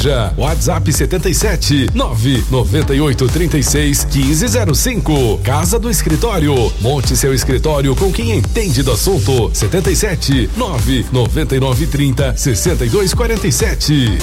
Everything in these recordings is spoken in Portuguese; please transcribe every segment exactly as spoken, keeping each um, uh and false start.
Loja, WhatsApp setenta e sete, nove noventa e oito, trinta e seis, quinze zero cinco. Casa do Escritório, monte seu escritório com quem entende do assunto. setenta e sete, nove noventa e nove, trinta, sessenta e dois, quarenta e sete.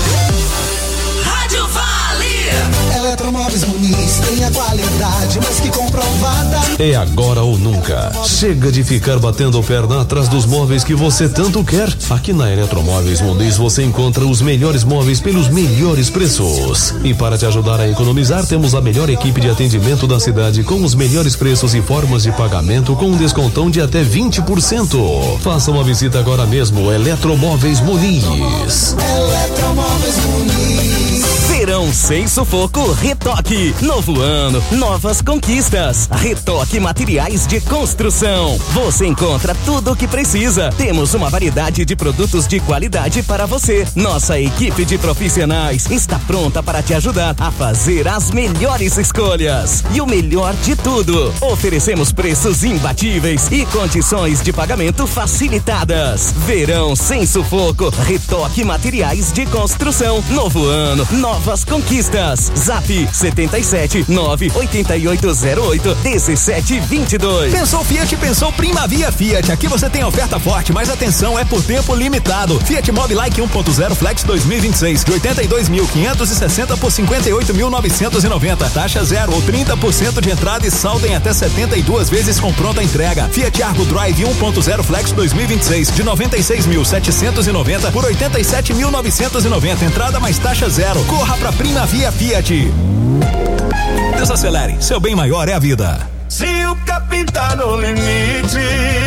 Rádio Vale. Eletromóveis Muniz tem a qualidade mais que comprovada. É agora ou nunca. Chega de ficar batendo perna atrás dos móveis que você tanto quer. Aqui na Eletromóveis Muniz você encontra os melhores móveis pelos melhores preços. E para te ajudar a economizar, temos a melhor equipe de atendimento da cidade com os melhores preços e formas de pagamento com um descontão de até vinte por cento. Faça uma visita agora mesmo. Eletromóveis Muniz. Eletromóveis Muniz. Verão sem sufoco, Retoque. Novo ano, novas conquistas. Retoque Materiais de Construção. Você encontra tudo o que precisa. Temos uma variedade de produtos de qualidade para você. Nossa equipe de profissionais está pronta para te ajudar a fazer as melhores escolhas. E o melhor de tudo, oferecemos preços imbatíveis e condições de pagamento facilitadas. Verão sem sufoco, Retoque Materiais de Construção. Novo ano, novas conquistas. Zap setenta e sete, nove oito oito zero oito, dezessete vinte e dois. Pensou Fiat, pensou Primavia Fiat. Aqui você tem oferta forte, mas atenção, é por tempo limitado. Fiat Mobi Like um ponto zero Flex dois mil e vinte e seis, de oitenta e dois mil quinhentos e sessenta por cinquenta e oito mil novecentos e noventa. Taxa zero ou trinta por cento de entrada e saldo em até setenta e duas vezes com pronta entrega. Fiat Argo Drive um ponto zero Flex dois mil e vinte e seis, de noventa e seis mil setecentos e noventa por oitenta e sete mil novecentos e noventa. Entrada mais taxa zero. Corra pra Primavia Fiat. Desacelere, seu bem maior é a vida. Se o capim tá no limite.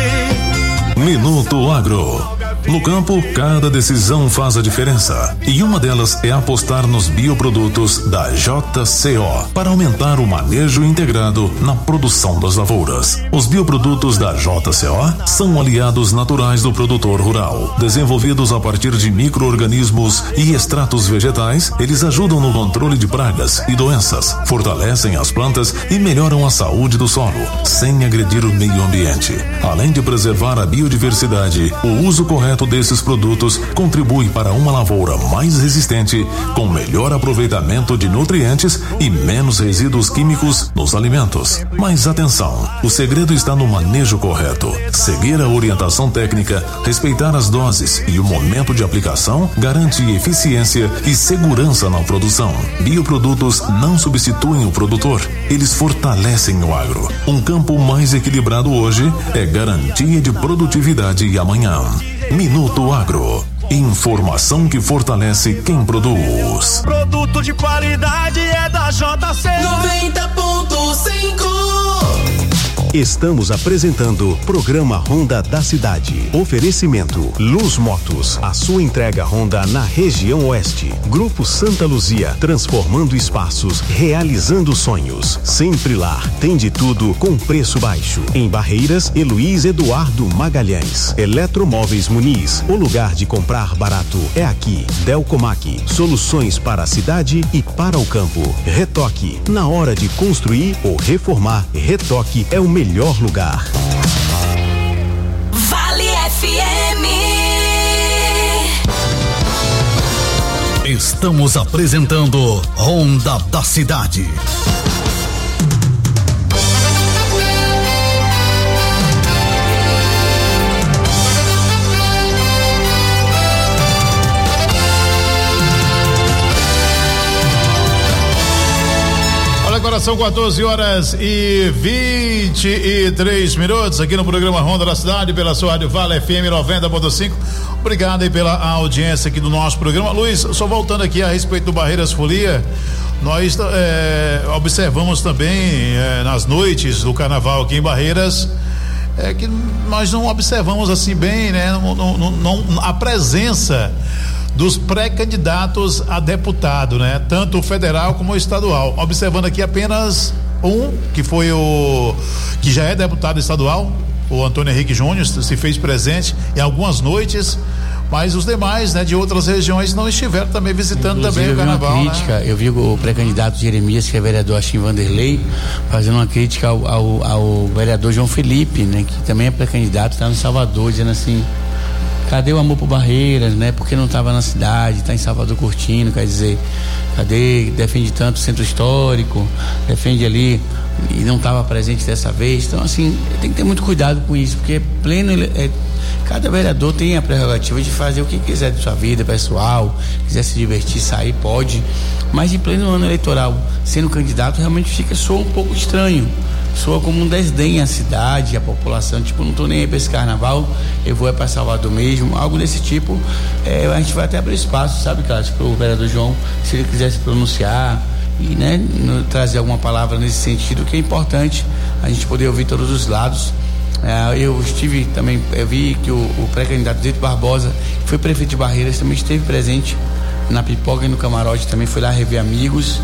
Minuto Agro. No campo, cada decisão faz a diferença. E uma delas é apostar nos bioprodutos da J C O para aumentar o manejo integrado na produção das lavouras. Os bioprodutos da J C O são aliados naturais do produtor rural. Desenvolvidos a partir de micro-organismos e extratos vegetais, eles ajudam no controle de pragas e doenças, fortalecem as plantas e melhoram a saúde do solo, sem agredir o meio ambiente. Além de preservar a biodiversidade, o uso correto desses produtos contribui para uma lavoura mais resistente, com melhor aproveitamento de nutrientes e menos resíduos químicos nos alimentos. Mas atenção, o segredo está no manejo correto. Seguir a orientação técnica, respeitar as doses e o momento de aplicação garante eficiência e segurança na produção. Bioprodutos não substituem o produtor, eles fortalecem o agro. Um campo mais equilibrado hoje é garantia de produtividade amanhã. Minuto Agro. Informação que fortalece quem produz. Produto de qualidade é da J C noventa ponto cinco. Estamos apresentando Programa Honda da Cidade. Oferecimento Luz Motos, a sua entrega Honda na região oeste. Grupo Santa Luzia, transformando espaços, realizando sonhos. Sempre lá, tem de tudo com preço baixo. Em Barreiras, Heloís Eduardo Magalhães. Eletromóveis Muniz, o lugar de comprar barato é aqui. Delcomac, soluções para a cidade e para o campo. Retoque, na hora de construir ou reformar, Retoque é o melhor melhor lugar. Vale F M. Estamos apresentando Honda da Cidade. Agora são quatorze horas e vinte e três minutos aqui no programa Honda da Cidade pela sua Rádio Vale F M noventa ponto cinco. Obrigado aí pela audiência aqui do nosso programa. Luiz, só voltando aqui a respeito do Barreiras Folia, nós é, observamos também é, nas noites do carnaval aqui em Barreiras é que nós não observamos assim bem, né? Não, não, não, a presença dos pré-candidatos a deputado, né? Tanto federal como estadual. Observando aqui apenas um, que foi o que já é deputado estadual, o Antônio Henrique Júnior, se fez presente em algumas noites, mas os demais, né, de outras regiões não estiveram também visitando. Inclusive, também o carnaval. Eu vi uma crítica, né? Eu vi o pré-candidato Jeremias, que é vereador Achim Vanderlei, fazendo uma crítica ao, ao, ao vereador João Felipe, né, que também é pré-candidato, está no Salvador, dizendo assim, cadê o amor por Barreiras, né? Porque não estava na cidade, está em Salvador curtindo, quer dizer, cadê, defende tanto o centro histórico, defende ali e não estava presente dessa vez. Então, assim, tem que ter muito cuidado com isso, porque pleno, é, cada vereador tem a prerrogativa de fazer o que quiser de sua vida pessoal, quiser se divertir, sair, pode, mas em pleno ano eleitoral, sendo candidato, realmente fica, soa um pouco estranho. Soa como um desdém à cidade, à população, tipo, não tô nem aí pra esse carnaval, eu vou é pra Salvador mesmo, algo desse tipo. É, a gente vai até abrir espaço, sabe, Cássio, pro vereador João, se ele quiser se pronunciar e, né, no, trazer alguma palavra nesse sentido, que é importante a gente poder ouvir todos os lados. É, eu estive também, eu vi que o, o pré-candidato Zito Barbosa, que foi prefeito de Barreiras, também esteve presente na pipoca e no camarote, também foi lá rever amigos,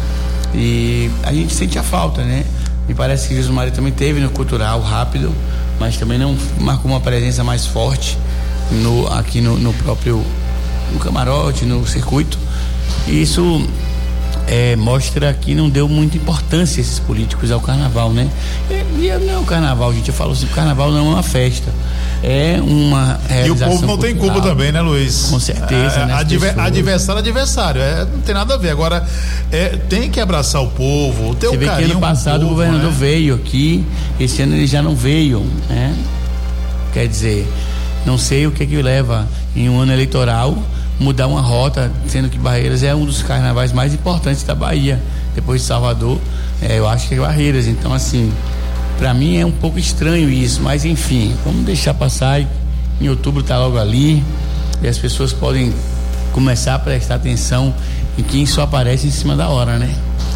e a gente sente a falta, né? Me parece que Jesus Maria também teve no cultural rápido, mas também não marcou uma presença mais forte no, aqui no, no próprio no camarote, no circuito. E isso é, mostra que não deu muita importância esses políticos ao carnaval, né? E, e não é o carnaval, gente. Eu falo assim, o carnaval não é uma festa. É uma realização. E o povo não tem culpa também, né, Luiz? Com certeza. É, né, adver, adversário, adversário. É, não tem nada a ver. Agora, é, tem que abraçar o povo, ter o carinho. Você vê que ano passado o governador, né, veio aqui, esse ano ele já não veio, né? Quer dizer, não sei o que que leva em um ano eleitoral mudar uma rota, sendo que Barreiras é um dos carnavais mais importantes da Bahia, depois de Salvador, é, eu acho que é Barreiras. Então, assim, para mim é um pouco estranho isso, mas enfim, vamos deixar passar. Em outubro tá logo ali e as pessoas podem começar a prestar atenção em quem só aparece em cima da hora, né?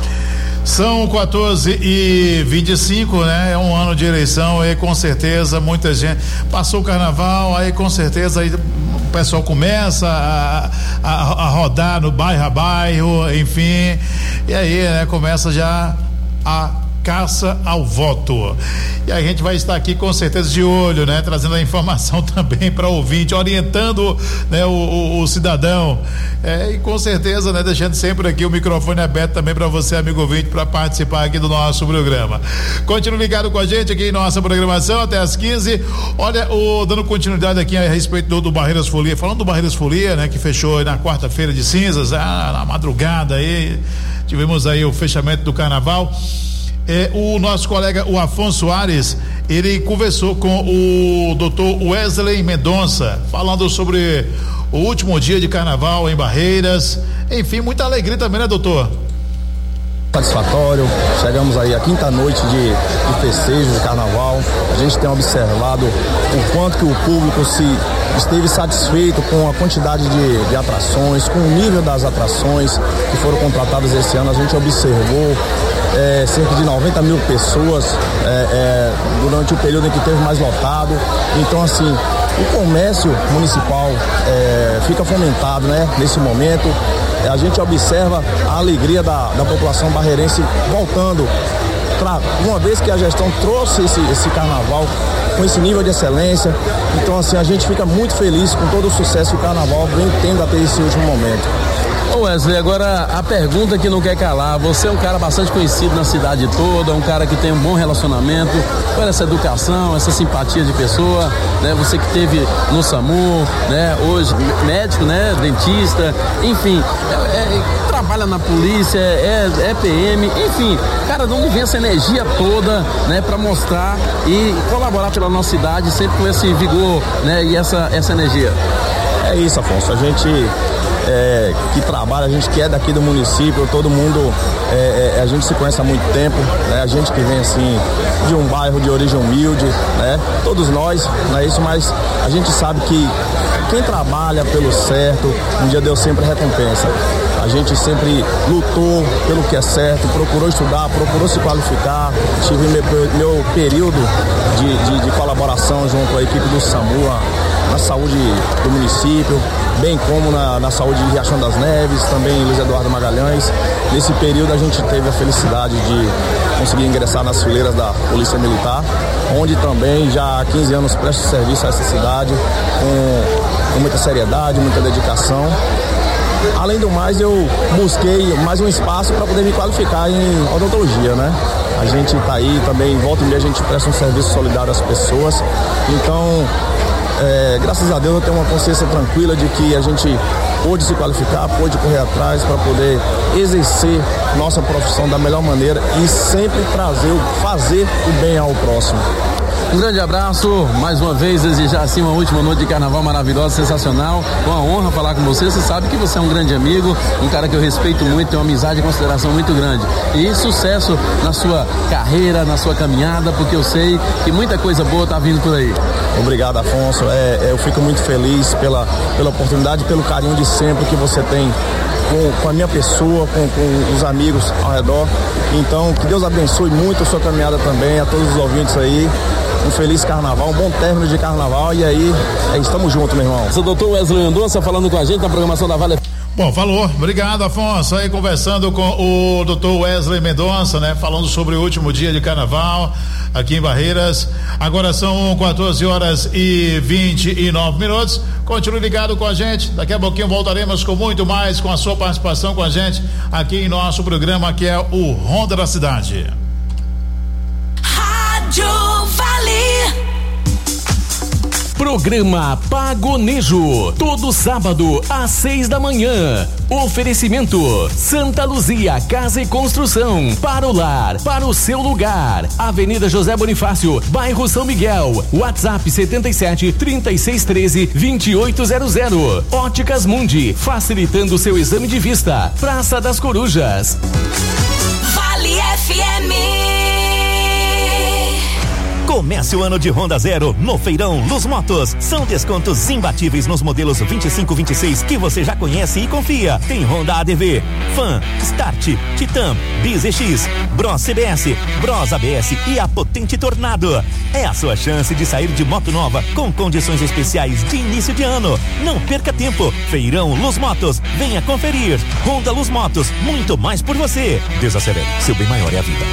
São quatorze e vinte e cinco, né? É um ano de eleição e com certeza muita gente passou o carnaval, aí com certeza aí o pessoal começa a, a, a rodar no bairro a bairro, enfim, e aí, né, começa já a caça ao voto. E a gente vai estar aqui com certeza de olho, né? Trazendo a informação também para o ouvinte, orientando, né, o, o, o cidadão. É, e com certeza, né, deixando sempre aqui o microfone aberto também para você, amigo ouvinte, para participar aqui do nosso programa. Continue ligado com a gente aqui em nossa programação até às quinze. Olha, o, dando continuidade aqui a respeito do, do Barreiras Folia, falando do Barreiras Folia, né, que fechou na quarta-feira de cinzas, ah, na madrugada aí, tivemos aí o fechamento do carnaval. É, o nosso colega, o Afonso Soares, ele conversou com o doutor Wesley Mendonça, falando sobre o último dia de carnaval em Barreiras. Enfim, muita alegria também, né, doutor? Satisfatório, chegamos aí a quinta noite de, de festejo de carnaval. A gente tem observado o quanto que o público se esteve satisfeito com a quantidade de, de atrações, com o nível das atrações que foram contratadas esse ano. A gente observou É, cerca de noventa mil pessoas é, é, durante o período em que teve mais lotado. Então, assim, o comércio municipal é, fica fomentado, né, nesse momento. É, a gente observa a alegria da, da população barreirense voltando, pra, uma vez que a gestão trouxe esse, esse carnaval com esse nível de excelência. Então, assim, a gente fica muito feliz com todo o sucesso que o carnaval vem tendo até esse último momento. Ô Wesley, agora a pergunta que não quer calar, você é um cara bastante conhecido na cidade toda, um cara que tem um bom relacionamento, com essa educação, essa simpatia de pessoa, né? Você que teve no SAMU, né? Hoje médico, né? Dentista, enfim, é, é, trabalha na polícia, é, é P M, enfim, cara, de onde vem essa energia toda, né? Pra mostrar e colaborar pela nossa cidade, sempre com esse vigor, né? E essa, essa energia. É isso, Afonso, a gente É, que trabalha, a gente que é daqui do município, todo mundo, é, é, a gente se conhece há muito tempo, né? A gente que vem assim de um bairro de origem humilde, né? Todos nós, não é isso, mas a gente sabe que quem trabalha pelo certo, um dia Deus sempre recompensa. A gente sempre lutou pelo que é certo, procurou estudar, procurou se qualificar. Tive meu, meu período de, de, de colaboração junto à equipe do SAMU, na saúde do município, bem como na, na saúde de Riachão das Neves, também Luiz Eduardo Magalhães. Nesse período a gente teve a felicidade de conseguir ingressar nas fileiras da Polícia Militar, onde também já há quinze anos presto serviço a essa cidade com, com muita seriedade, muita dedicação. Além do mais, eu busquei mais um espaço para poder me qualificar em odontologia, né? A gente está aí também, volta e meia a gente presta um serviço solidário às pessoas. Então, é, graças a Deus eu tenho uma consciência tranquila de que a gente pôde se qualificar, pôde correr atrás para poder exercer nossa profissão da melhor maneira e sempre trazer, fazer o bem ao próximo. Um grande abraço, mais uma vez desejar assim uma última noite de carnaval maravilhosa, sensacional, uma honra falar com você, você sabe que você é um grande amigo, um cara que eu respeito muito, tenho uma amizade e consideração muito grande, e sucesso na sua carreira, na sua caminhada, porque eu sei que muita coisa boa tá vindo por aí. Obrigado, Afonso, é, é, eu fico muito feliz pela, pela oportunidade, pelo carinho de sempre que você tem Com, com a minha pessoa, com, com os amigos ao redor. Então, que Deus abençoe muito a sua caminhada também, a todos os ouvintes aí. Um feliz carnaval, um bom término de carnaval. E aí, é, estamos juntos, meu irmão. O doutor Wesley Mendonça falando com a gente na programação da Vale. Bom, falou. Obrigado, Afonso. Aí conversando com o doutor Wesley Mendonça, né? Falando sobre o último dia de carnaval aqui em Barreiras. Agora são quatorze horas e vinte e nove minutos. Continue ligado com a gente. Daqui a pouquinho voltaremos com muito mais, com a sua participação com a gente aqui em nosso programa, que é o Ronda da Cidade. Rádio Vale. Programa Pagonejo, todo sábado às seis da manhã. Oferecimento Santa Luzia Casa e Construção, para o lar, para o seu lugar. Avenida José Bonifácio, bairro São Miguel. WhatsApp setenta e sete, trinta e seis, treze, vinte e oito zero zero. Óticas Mundi, facilitando seu exame de vista. Praça das Corujas. Vale F M. Comece o ano de Honda Zero no Feirão Luz Motos. São descontos imbatíveis nos modelos vinte e cinco, vinte e seis que você já conhece e confia. Tem Honda A D V, Fan, Start, Titan, Biz E X, Bros C B S, Bros A B S e a potente Tornado. É a sua chance de sair de moto nova com condições especiais de início de ano. Não perca tempo. Feirão Luz Motos. Venha conferir. Honda Luz Motos. Muito mais por você. Desacelere. Seu bem maior é a vida.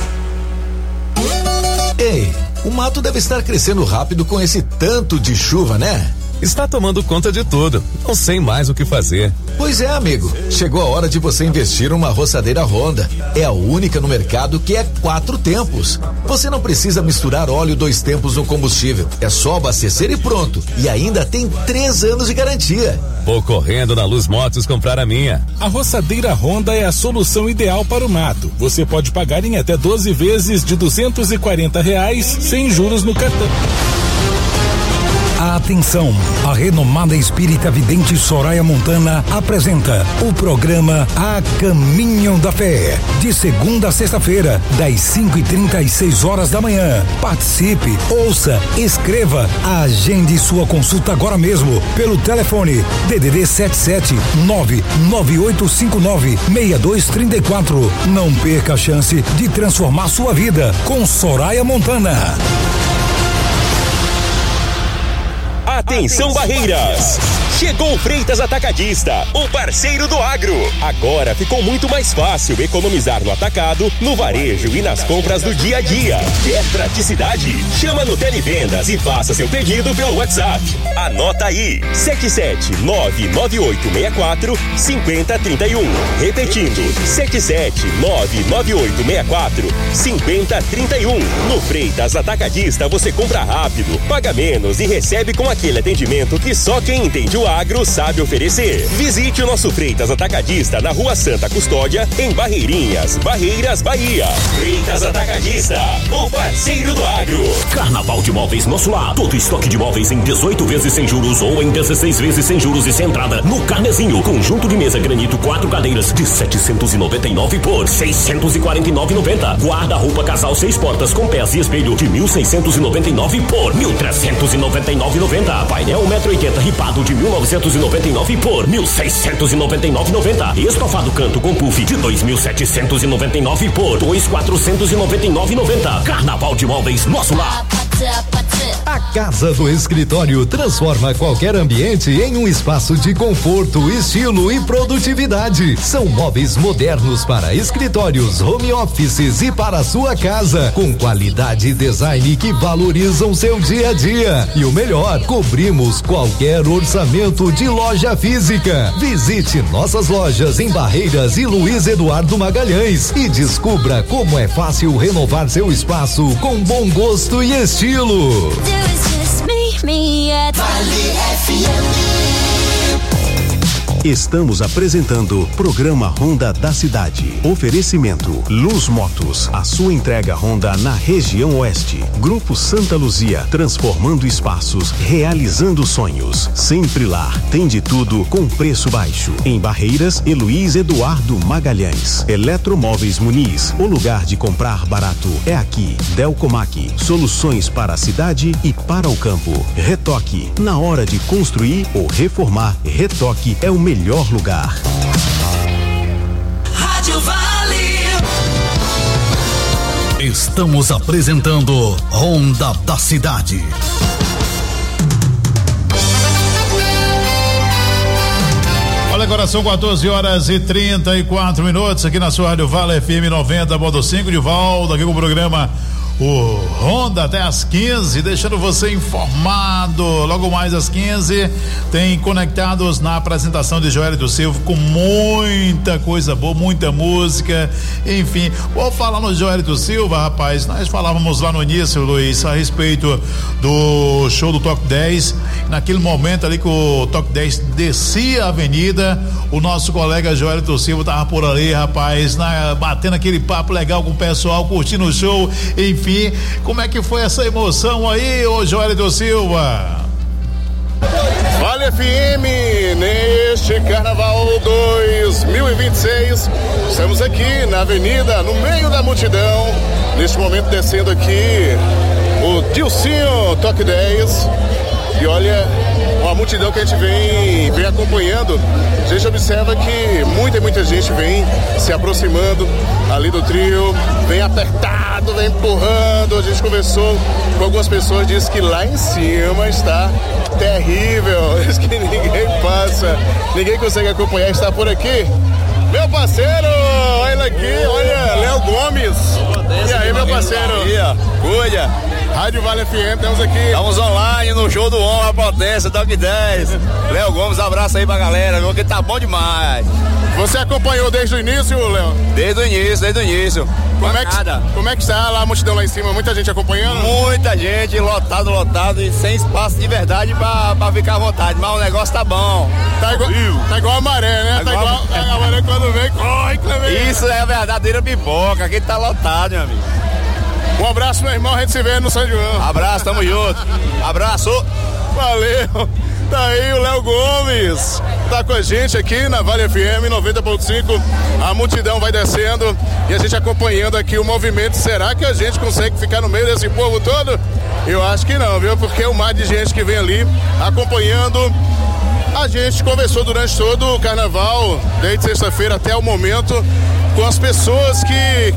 Ei, o mato deve estar crescendo rápido com esse tanto de chuva, né? Está tomando conta de tudo. Não sei mais o que fazer. Pois é, amigo. Chegou a hora de você investir numa roçadeira Honda. É a única no mercado que é quatro tempos. Você não precisa misturar óleo dois tempos no combustível. É só abastecer e pronto. E ainda tem três anos de garantia. Vou correndo na Luz Motos comprar a minha. A roçadeira Honda é a solução ideal para o mato. Você pode pagar em até doze vezes de duzentos e quarenta reais sem juros no cartão. Atenção, a renomada espírita vidente Soraya Montana apresenta o programa A Caminho da Fé, de segunda a sexta-feira, das cinco e trinta às seis horas da manhã. Participe, ouça, escreva, agende sua consulta agora mesmo pelo telefone D D D sete sete nove nove oito cinco nove seis dois três quatro. Não perca a chance de transformar sua vida com Soraya Montana. Atenção Barreiras! Chegou o Freitas Atacadista, o parceiro do agro. Agora ficou muito mais fácil economizar no atacado, no varejo e nas compras do dia a dia. Quer praticidade? Chama no Televendas e faça seu pedido pelo WhatsApp. Anota aí, sete sete nove nove oito seis quatro cinco zero três um. Repetindo, sete sete nove nove oito seis quatro cinco zero três um. No Freitas Atacadista você compra rápido, paga menos e recebe com aquele atendimento que só quem entende o agro sabe oferecer. Visite o nosso Freitas Atacadista na Rua Santa Custódia, em Barreirinhas, Barreiras, Bahia. Freitas Atacadista, o parceiro do agro. Carnaval de Móveis Nosso Lar. Todo estoque de móveis em dezoito vezes sem juros ou em dezesseis vezes sem juros e sem entrada no Carnezinho. Conjunto de mesa granito, quatro cadeiras de setecentos e noventa e nove por seiscentos e quarenta e nove e noventa. Guarda-roupa casal seis portas com pés e espelho de mil seiscentos e noventa e nove por mil trezentos e noventa e nove e noventa. Painel um metro e oitenta ripado de mil novecentos e noventa e nove por mil seiscentos e noventa e nove e noventa. Estofado canto com puff de dois mil setecentos e noventa e nove por dois mil quatrocentos e noventa e nove e noventa. Carnaval de Móveis Nosso Lar. A Casa do Escritório transforma qualquer ambiente em um espaço de conforto, estilo e produtividade. São móveis modernos para escritórios, home offices e para a sua casa, com qualidade e design que valorizam seu dia a dia. E o melhor, cobrimos qualquer orçamento de loja física. Visite nossas lojas em Barreiras e Luiz Eduardo Magalhães e descubra como é fácil renovar seu espaço com bom gosto e estilo. me at Vale F M. Estamos apresentando Programa Honda da Cidade. Oferecimento Luz Motos, a sua entrega Honda na região oeste. Grupo Santa Luzia, transformando espaços, realizando sonhos. Sempre lá, tem de tudo com preço baixo. Em Barreiras, Heloís Eduardo Magalhães. Eletromóveis Muniz, o lugar de comprar barato é aqui. Delcomac, soluções para a cidade e para o campo. Retoque, na hora de construir ou reformar, Retoque é o melhor melhor lugar. Rádio Vale. Estamos apresentando Honda da Cidade. Olha, agora são quatorze horas e trinta e quatro minutos aqui na sua Rádio Vale F M noventa ponto cinco, de volta aqui com o programa O Honda até às quinze, deixando você informado. Logo mais às quinze tem Conectados na apresentação de Joelito Silva, com muita coisa boa, muita música, enfim. Vou falar no Joelito Silva, rapaz. Nós falávamos lá no início, Luiz, a respeito do show do Toque dez. Naquele momento ali que o Toque dez descia a avenida, o nosso colega Joelito Silva tava por ali, rapaz, na, batendo aquele papo legal com o pessoal, curtindo o show, enfim. Como é que foi essa emoção aí, ô Joelito Silva? Vale F M, neste Carnaval dois mil e vinte e seis, estamos aqui na avenida, no meio da multidão, neste momento descendo aqui o Dilcinho Toque dez, e olha, uma multidão que a gente vem, vem acompanhando. A gente observa que muita, muita gente vem se aproximando ali do trio, vem apertado, vem empurrando. A gente conversou com algumas pessoas, disse que lá em cima está terrível, diz que ninguém passa, ninguém consegue acompanhar, está por aqui. Meu parceiro, olha aqui, olha, Léo Gomes. E aí, meu parceiro? Cuida. Rádio Vale F M, estamos aqui. Estamos online no show do Homem, a Potência, Toque dez. Léo Gomes, abraço aí pra galera, viu, que tá bom demais. Você acompanhou desde o início, Léo? Desde o início, desde o início. Como é, que, como é que está lá a multidão lá em cima? Muita gente acompanhando? Muita gente, lotado, lotado e sem espaço de verdade pra, pra ficar à vontade, mas o negócio tá bom. Tá igual, tá igual a maré, né? Tá, tá igual, igual a maré quando vem, corre, que vem. Isso é a verdadeira pipoca, aqui tá lotado, meu amigo. Um abraço, meu irmão, a gente se vê no São João. Abraço, tamo junto. Abraço. Valeu. Tá aí o Léo Gomes, tá com a gente aqui na Vale F M noventa ponto cinco. A multidão vai descendo e a gente acompanhando aqui o movimento. Será que a gente consegue ficar no meio desse povo todo? Eu acho que não, viu? Porque o mar de gente que vem ali acompanhando. A gente conversou durante todo o carnaval, desde sexta-feira até o momento, com as pessoas que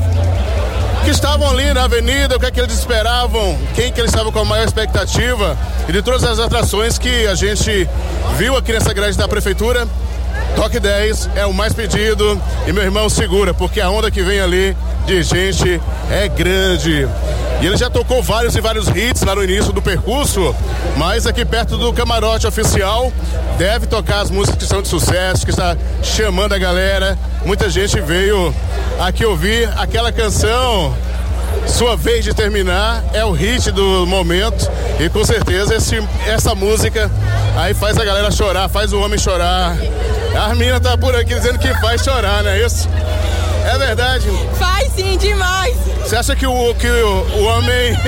que estavam ali na avenida, o que é que eles esperavam, quem que eles estavam com a maior expectativa, e de todas as atrações que a gente viu aqui nessa grade da prefeitura, Toque dez é o mais pedido, e meu irmão segura, porque a onda que vem ali de gente é grande. E ele já tocou vários e vários hits lá no início do percurso, mas aqui perto do camarote oficial deve tocar as músicas que são de sucesso, que está chamando a galera. Muita gente veio aqui ouvir aquela canção, Sua Vez de Terminar, é o hit do momento, e com certeza esse, essa música aí faz a galera chorar, faz o homem chorar. A Armina tá por aqui dizendo que faz chorar, não é isso? É verdade? Faz sim, demais. Você acha que o, que o, o homem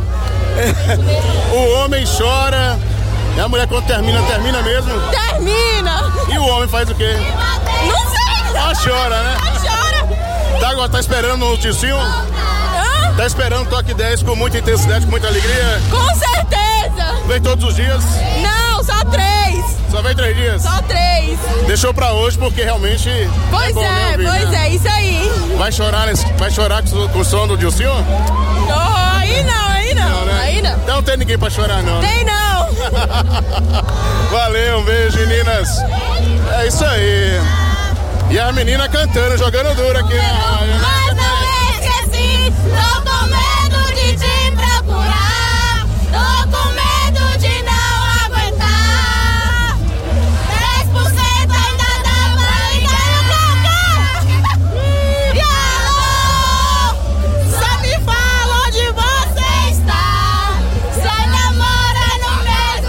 o homem chora e a mulher quando termina, termina mesmo? Termina. E o homem faz o quê? Não sei. Ela chora, né? Ela chora. Tá, agora tá esperando o Dilcinho? Hã? Tá esperando o Toque dez com muita intensidade, com muita alegria? Com certeza. Vem todos os dias? Não, só três. Só vem três dias? Só três. Deixou pra hoje porque realmente... Pois é, bom, é ouvir, pois né? é, isso aí. Vai chorar, nesse, vai chorar com, com o som do Dilcinho? Oh, aí não, aí não, não né? aí não. Então não tem ninguém pra chorar não. Tem não. Valeu, um beijo, meninas. É isso aí. E a menina cantando, jogando duro aqui na rádio. Mas não esqueci, tô com medo de te procurar. Tô com medo de não aguentar. dez por cento ainda dá pra ligar no cacá. E alô, só me fala onde você está. Se namora no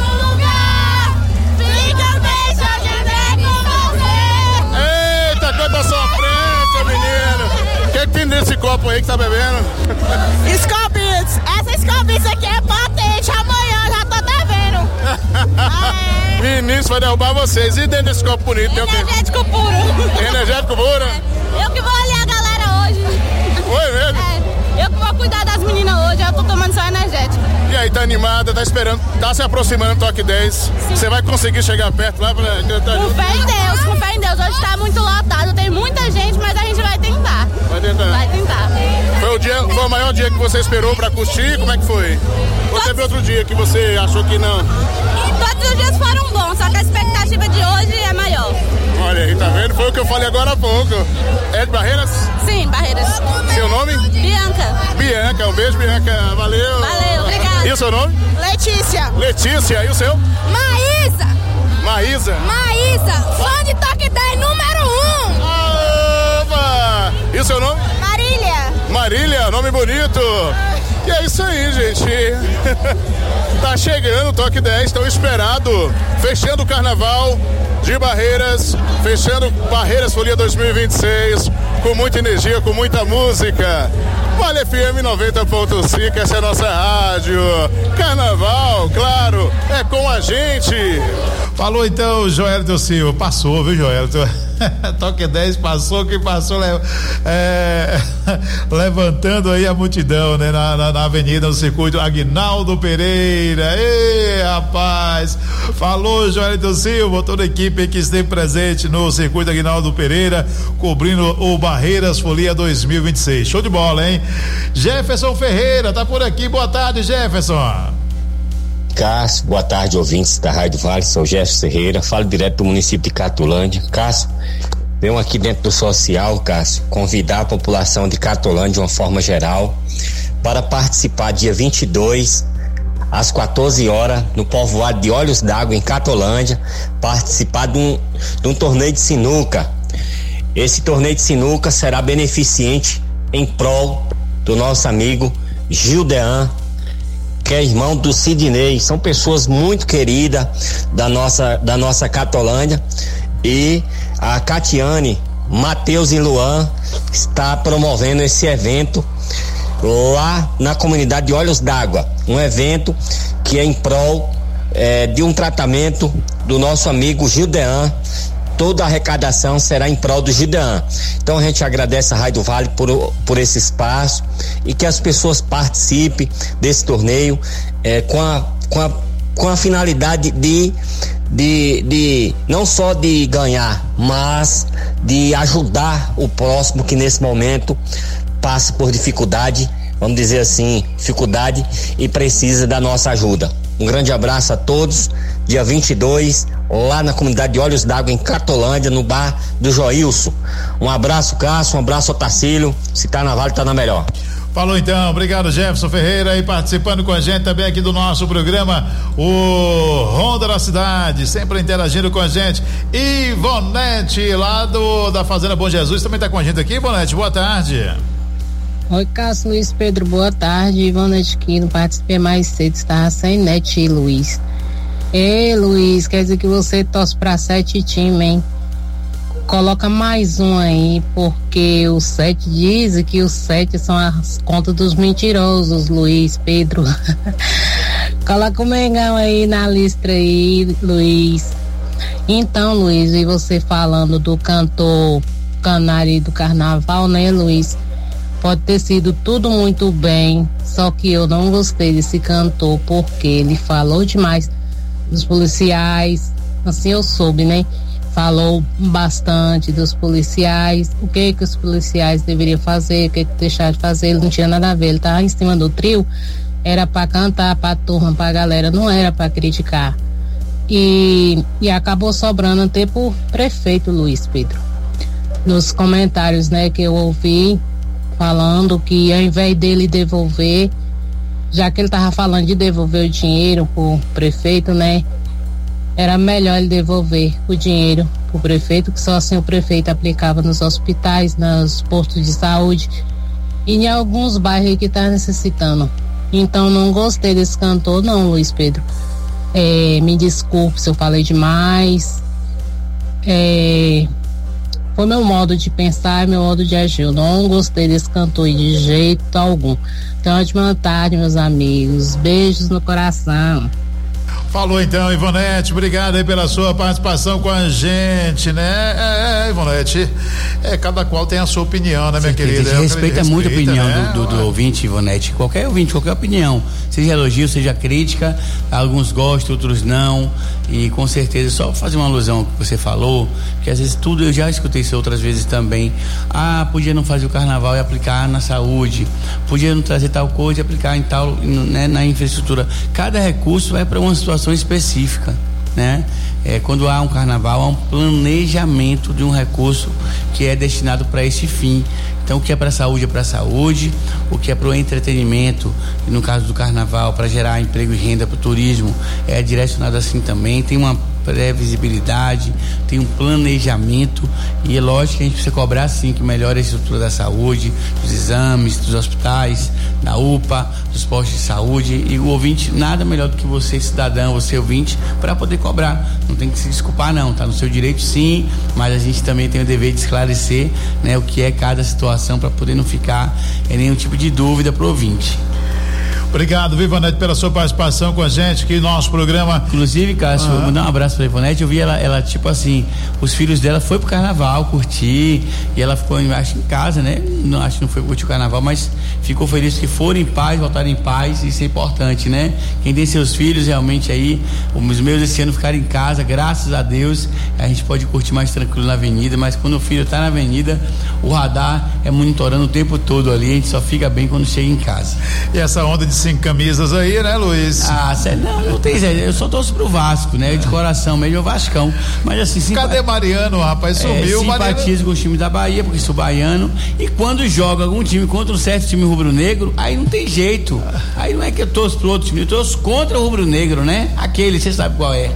aí que tá bebendo? Scopits, essa Scopits aqui é patente, amanhã já tô devendo. É. Vinícius vai derrubar vocês. E dentro desse copo bonito tem o quê? Energético puro. Energético puro? É. Eu que vou olhar a galera hoje. Foi mesmo? É. Eu que vou cuidar das meninas hoje, eu tô tomando só energético. E aí, tá animada, tá esperando, tá se aproximando do Toque dez. Você vai conseguir chegar perto lá pra cantar junto? Com fé em Deus, com fé em Deus. Hoje tá muito lotado, tem muita gente, mas a gente vai tentar. Vai tentar? Vai tentar. Foi o, dia, foi o maior dia que você esperou pra curtir? Como é que foi? Ou teve outro dia que você achou que não? Todos os dias foram bons, só que a expectativa de hoje é maior. Olha aí, tá vendo? Foi o que eu falei agora há pouco. É de Barreiras? Sim, Barreiras. Seu nome? Bianca. Bianca, um beijo, Bianca. Valeu. Valeu, obrigada. E o seu nome? Letícia. Letícia, e o seu? Maísa. Maísa? Maísa, fã de Toque dez, número um. Opa! E o seu nome? Marília. Marília, nome bonito. E é isso aí, gente. Tá chegando o Toque dez, tão esperado. Fechando o carnaval de Barreiras, fechando Barreiras Folia dois mil e vinte e seis, com muita energia, com muita música. Vale F M noventa ponto cinco, essa é a nossa rádio. Carnaval, claro, é com a gente. Falou então, Joelito Silva. Passou, viu, Joelito? Toque dez passou, que passou é, levantando aí a multidão, né? Na, na, na avenida, no circuito Aguinaldo Pereira. Ei, rapaz! Falou, Joelito Silva, toda a equipe que esteve presente no circuito Aguinaldo Pereira, cobrindo o Barreiras Folia dois mil e vinte e seis. Show de bola, hein? Jefferson Ferreira, tá por aqui. Boa tarde, Jefferson. Cássio, boa tarde, ouvintes da Rádio Vale, sou Jefferson Ferreira, falo direto do município de Catolândia. Cássio, venho aqui dentro do social, Cássio, convidar a população de Catolândia de uma forma geral para participar dia vinte e dois, às quatorze horas, no povoado de Olhos d'Água, em Catolândia, participar de um, de um torneio de sinuca. Esse torneio de sinuca será beneficente em prol do nosso amigo Gildean, que é irmão do Sidney. São pessoas muito queridas da nossa, da nossa Catolândia. E a Catiane, Matheus e Luan está promovendo esse evento lá na comunidade de Olhos d'Água, um evento que é em prol é, de um tratamento do nosso amigo Gildean. Toda a arrecadação será em prol do Gildean. Então a gente agradece a Rádio Vale por, por esse espaço e que as pessoas participem desse torneio é, com, a, com, a, com a finalidade de, de, de não só de ganhar, mas de ajudar o próximo que nesse momento passa por dificuldade, vamos dizer assim, dificuldade e precisa da nossa ajuda. Um grande abraço a todos. Dia vinte e dois, lá na comunidade de Olhos d'Água, em Catolândia, no bar do Joilson. Um abraço, Cássio, um abraço, Otacílio. Se tá na Vale, tá na melhor. Falou então, obrigado, Jefferson Ferreira, e participando com a gente também aqui do nosso programa, o Ronda da Cidade, sempre interagindo com a gente. Ivonete, lá do, da Fazenda Bom Jesus, também tá com a gente aqui. Ivonete, boa tarde. Oi, Cássio, Luiz Pedro, boa tarde. Ivonete aqui, não participei mais cedo, estava sem net, Luiz. Ei, Luiz, quer dizer que você torce pra sete times, hein? Coloca mais um aí, porque os sete dizem que os sete são as contas dos mentirosos, Luiz Pedro. Coloca o Mengão aí na lista aí, Luiz. Então, Luiz, e você falando do cantor canário do carnaval, né, Luiz? Pode ter sido tudo muito bem, só que eu não gostei desse cantor, porque ele falou demais dos policiais, assim eu soube, né? Falou bastante dos policiais, o que que os policiais deveriam fazer, o que que deixar de fazer, ele não tinha nada a ver, ele tava em cima do trio, era pra cantar pra turma, pra galera, não era pra criticar. E, e acabou sobrando até pro prefeito Luiz Pedro. Nos comentários, né, que eu ouvi, falando que ao invés dele devolver, já que ele tava falando de devolver o dinheiro pro prefeito, né? Era melhor ele devolver o dinheiro pro prefeito, que só assim o prefeito aplicava nos hospitais, nos postos de saúde e em alguns bairros que tá necessitando. Então não gostei desse cantor não, Luiz Pedro. É, me desculpe se eu falei demais. É, Foi meu modo de pensar e meu modo de agir. Eu não gostei desse cantor de jeito algum. Então, ótima tarde, meus amigos. Beijos no coração. Falou então, Ivonete, obrigado aí pela sua participação com a gente, né? É, é Ivonete, é, cada qual tem a sua opinião, né, minha querida? A gente respeita é, muito a opinião, né? do, do, do ouvinte, Ivonete, qualquer ouvinte, qualquer opinião, seja elogio, seja crítica, alguns gostam, outros não, e com certeza, só fazer uma alusão ao que você falou, que às vezes tudo, eu já escutei isso outras vezes também, ah, podia não fazer o carnaval e aplicar na saúde, podia não trazer tal coisa e aplicar em tal, né, na infraestrutura, cada recurso é para uma situação específica, né? É, quando há um carnaval, há um planejamento de um recurso que é destinado para esse fim. Então, o que é para a saúde é para a saúde, o que é para o entretenimento, e no caso do carnaval, para gerar emprego e renda para o turismo, é direcionado assim também. Tem uma previsibilidade, tem um planejamento, e é lógico que a gente precisa cobrar sim que melhore a estrutura da saúde, dos exames, dos hospitais, da U P A, dos postos de saúde, e o ouvinte, nada melhor do que você, cidadão, você ouvinte, para poder cobrar. Não tem que se desculpar não, tá no seu direito sim, mas a gente também tem o dever de esclarecer, né, o que é cada situação, para poder não ficar em nenhum tipo de dúvida pro ouvinte. Obrigado, Ivonete, pela sua participação com a gente aqui no nosso programa. Inclusive, Cássio, uhum. vou dar um abraço pra Ivonete. Eu vi ela, ela, tipo assim, os filhos dela foi pro carnaval curtir, e ela ficou, acho, em casa, né? Não, acho que não foi curtir o carnaval, mas ficou feliz que foram em paz, voltaram em paz. Isso é importante, né? Quem tem seus filhos, realmente aí, os meus esse ano ficaram em casa, graças a Deus, a gente pode curtir mais tranquilo na avenida, mas quando o filho tá na avenida, o radar é monitorando o tempo todo ali, a gente só fica bem quando chega em casa. E essa onda de cinco camisas aí, né, Luiz? Ah, sério, não, não tem jeito, eu só torço pro Vasco, né, de coração mesmo, o Vascão, mas assim... Simpa... Cadê Mariano, rapaz, sumiu, é, simpatizo Mariano... com os times da Bahia, porque sou baiano, e quando joga algum time contra um certo time rubro-negro, aí não tem jeito, aí não é que eu torço pro outro time, eu torço contra o rubro-negro, né, aquele, você sabe qual é.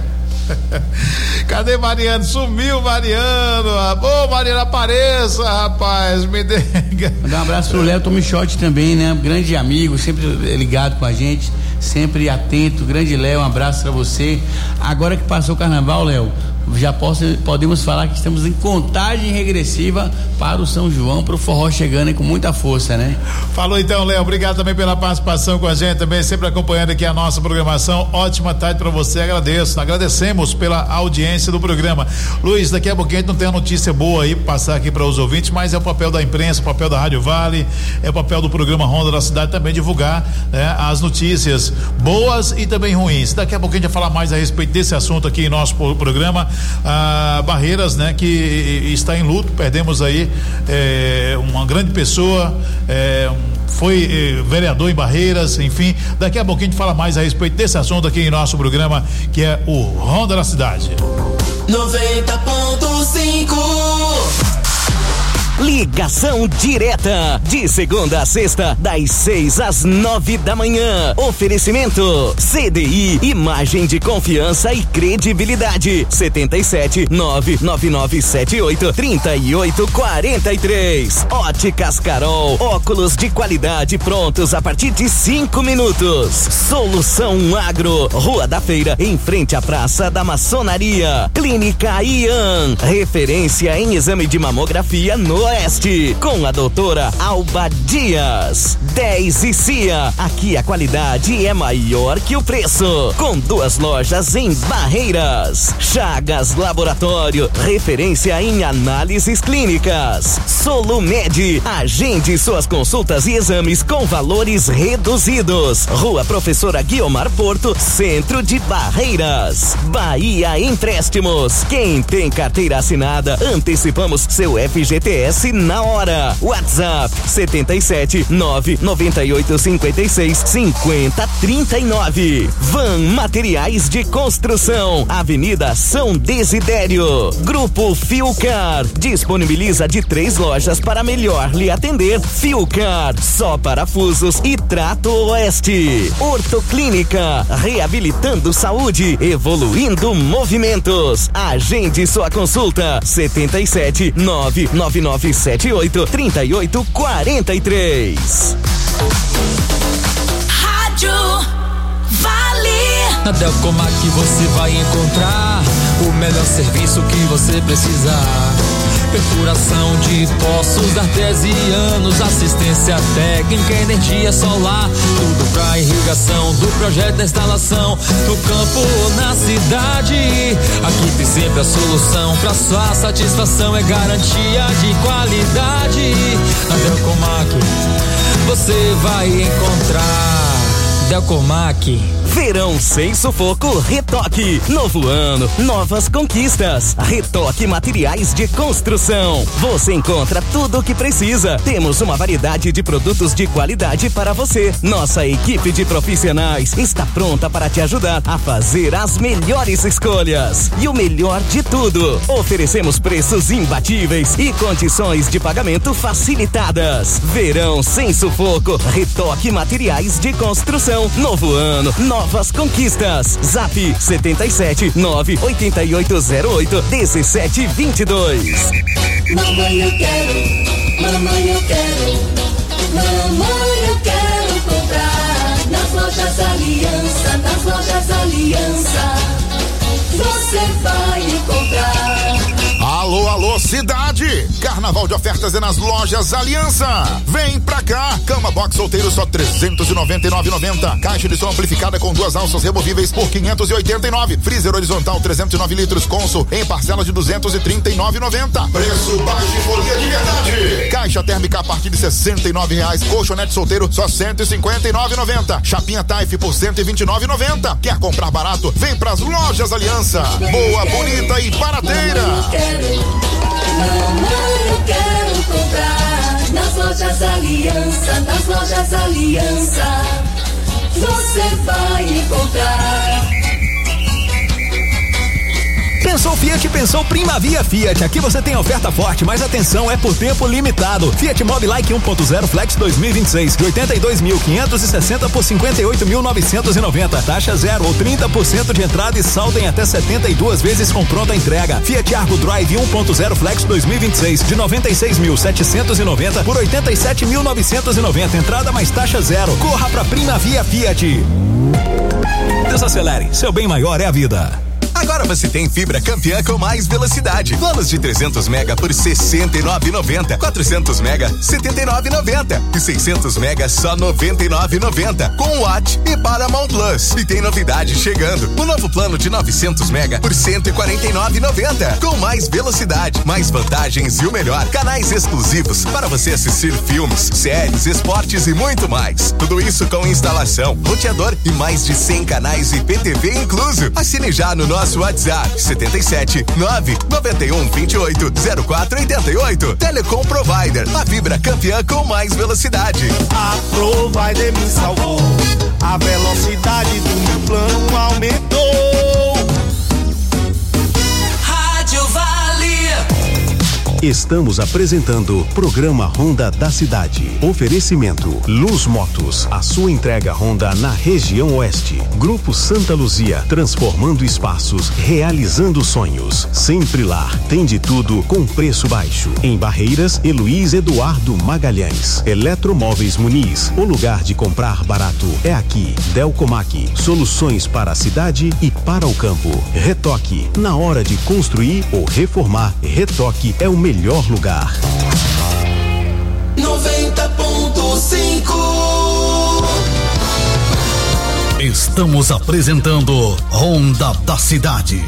Cadê Mariano? Sumiu Mariano. Ô, Mariano, apareça, rapaz. Me dê. Mandar um abraço pro Léo Tomichotti também, né? Grande amigo, sempre ligado com a gente, sempre atento. Grande Léo, um abraço pra você. Agora que passou o carnaval, Léo, já posso, podemos falar que estamos em contagem regressiva para o São João, para o forró chegando aí com muita força, né? Falou então, Léo, obrigado também pela participação com a gente, também sempre acompanhando aqui a nossa programação. Ótima tarde para você, agradeço, agradecemos pela audiência do programa. Luiz, daqui a pouquinho a gente não tem a notícia boa aí pra passar aqui para os ouvintes, mas é o papel da imprensa, o papel da Rádio Vale, é o papel do programa Ronda da Cidade também divulgar, né, as notícias boas e também ruins. Daqui a pouquinho a gente vai falar mais a respeito desse assunto aqui em nosso programa. Ah, Barreiras, né, que está em luto, perdemos aí é, uma grande pessoa, é, foi é, vereador em Barreiras, enfim, daqui a pouquinho a gente fala mais a respeito desse assunto aqui em nosso programa, que é o Ronda da Cidade. noventa ponto cinco Ligação direta, de segunda a sexta, das seis às nove da manhã. Oferecimento C D I, imagem de confiança e credibilidade. setenta e sete, nove nove nove sete oito, trinta e oito quarenta e três. Óticas Carol, óculos de qualidade prontos a partir de cinco minutos. Solução Agro, Rua da Feira, em frente à Praça da Maçonaria. Clínica Ian, referência em exame de mamografia no Oeste, com a doutora Alba Dias. dez e Cia, aqui a qualidade é maior que o preço, com duas lojas em Barreiras. Chagas Laboratório, referência em análises clínicas. Solumed, agende suas consultas e exames com valores reduzidos. Rua Professora Guiomar Porto, centro de Barreiras. Bahia Empréstimos, quem tem carteira assinada, antecipamos seu F G T S na hora. WhatsApp setenta e sete, nove noventa e oito, cinquenta e seis, cinquenta, trinta e nove. Van Materiais de Construção, Avenida São Desidério. Grupo Fiucar, disponibiliza de três lojas para melhor lhe atender. Fiucar, só parafusos e trato oeste. Ortoclínica, reabilitando saúde, evoluindo movimentos. Agende sua consulta setenta e sete, nove nove nove sete oito, trinta e oito quarenta e três. Rádio Vale. Na Delcomac você vai encontrar o melhor serviço que você precisar. perfuração de poços artesianos, assistência técnica, energia solar, tudo pra irrigação do projeto da instalação, no campo ou na cidade. Aqui tem sempre a solução pra sua satisfação, é garantia de qualidade. Na Delcomac você vai encontrar Delcomac. Verão sem sufoco, Retoque. Novo ano, novas conquistas. Retoque Materiais de Construção. Você encontra tudo o que precisa. Temos uma variedade de produtos de qualidade para você. Nossa equipe de profissionais está pronta para te ajudar a fazer as melhores escolhas. E o melhor de tudo, oferecemos preços imbatíveis e condições de pagamento facilitadas. Verão sem sufoco, Retoque Materiais de Construção. Novo ano, novas conquistas. Zap setenta e sete nove oito oito zero oito dezessete vinte e dois. Mamãe eu quero, mamãe eu quero, mamãe eu quero comprar nas lojas Aliança, nas lojas Aliança, você vai encontrar. Alô, alô, cidade! Carnaval de ofertas é nas lojas Aliança. Vem pra cá! Cama box solteiro só trezentos e noventa e nove reais e noventa centavos. Caixa de som amplificada com duas alças removíveis por quinhentos e oitenta e nove reais. Freezer horizontal trezentos e nove litros Consul em parcelas de duzentos e trinta e nove reais e noventa centavos. Preço baixo e folia de verdade. Caixa térmica a partir de sessenta e nove reais. Colchonete solteiro só cento e cinquenta e nove reais e noventa centavos. Chapinha Taif por cento e vinte e nove reais e noventa centavos. Quer comprar barato? Vem pras lojas Aliança. Boa, bonita e barateira. Mamãe, eu quero comprar nas lojas Aliança, nas lojas Aliança, você vai encontrar. Pensou Fiat, pensou Primavia Fiat. Aqui você tem oferta forte, mas atenção, é por tempo limitado. Fiat Mobi Like um ponto zero Flex dois mil e vinte e seis, de oitenta e dois mil quinhentos e sessenta por cinquenta e oito mil novecentos e noventa. Taxa zero ou trinta por cento de entrada e saldo em até setenta e duas vezes com pronta entrega. Fiat Argo Drive um ponto zero Flex dois mil e vinte e seis, de noventa e seis mil setecentos e noventa por oitenta e sete mil novecentos e noventa. Entrada mais taxa zero. Corra pra Primavia Fiat. Desacelere, seu bem maior é a vida. Agora você tem fibra campeã com mais velocidade. Planos de trezentos mega por sessenta e nove reais e noventa centavos. quatrocentos mega, setenta e nove reais e noventa centavos. E seiscentos mega, só noventa e nove reais e noventa centavos. Com Watt e Paramount Plus. E tem novidade chegando. O novo plano de novecentos mega por cento e quarenta e nove reais e noventa centavos. Com mais velocidade, mais vantagens e o melhor. Canais exclusivos para você assistir filmes, séries, esportes e muito mais. Tudo isso com instalação, roteador e mais de cem canais e P T V incluso. Assine já no nosso WhatsApp setenta e sete nove noventa e um vinte e oito zero quatro oitenta e oito. Telecom Provider, a fibra campeã com mais velocidade. A Provider me salvou, a velocidade do meu plano aumentou. Rádio Vale. Estamos apresentando Programa Honda da Cidade. Oferecimento Luz Motos, a sua entrega Honda na região oeste. Grupo Santa Luzia, transformando espaços, realizando sonhos. Sempre lá, tem de tudo com preço baixo. Em Barreiras, Heloís Eduardo Magalhães. Eletromóveis Muniz, o lugar de comprar barato é aqui. Delcomac, soluções para a cidade e para o campo. Retoque, na hora de construir ou reformar, Retoque é o melhor lugar. noventa ponto cinco. Estamos apresentando Honda da Cidade.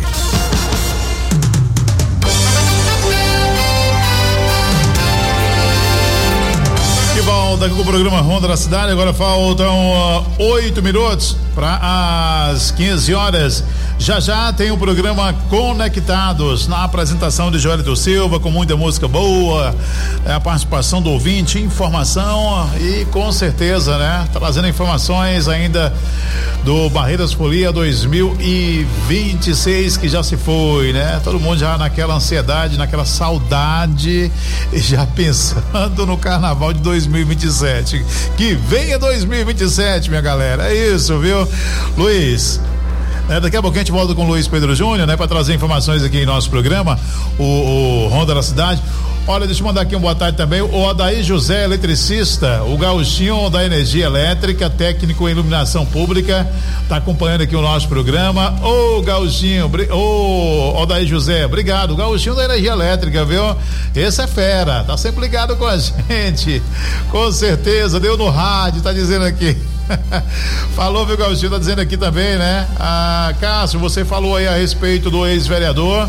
De volta com o programa Honda da Cidade. Agora faltam oito uh, minutos para as quinze horas. Já já tem o programa Conectados, na apresentação de Joelito Silva, com muita música boa, é a participação do ouvinte, informação e com certeza, né, trazendo informações ainda do Barreiras Folia dois mil e vinte e seis, que já se foi, né? Todo mundo já naquela ansiedade, naquela saudade, já pensando no Carnaval de dois mil e vinte e sete. Que venha dois mil e vinte e sete, minha galera. É isso, viu? Luiz, É, daqui a pouco a gente volta com o Luiz Pedro Júnior, né, para trazer informações aqui em nosso programa, o, o Honda da Cidade. Olha, deixa eu mandar aqui um boa tarde também. O Odair José, eletricista, o Gauchinho da Energia Elétrica, técnico em iluminação pública, tá acompanhando aqui o nosso programa. Ô, Gauchinho, ô, Odair José, obrigado. O Gauchinho da Energia Elétrica, viu? Esse é fera, tá sempre ligado com a gente. Com certeza, deu no rádio, tá dizendo aqui. Falou, viu, Gauchinho, tá dizendo aqui também, né? Ah, Cássio, você falou aí a respeito do ex-vereador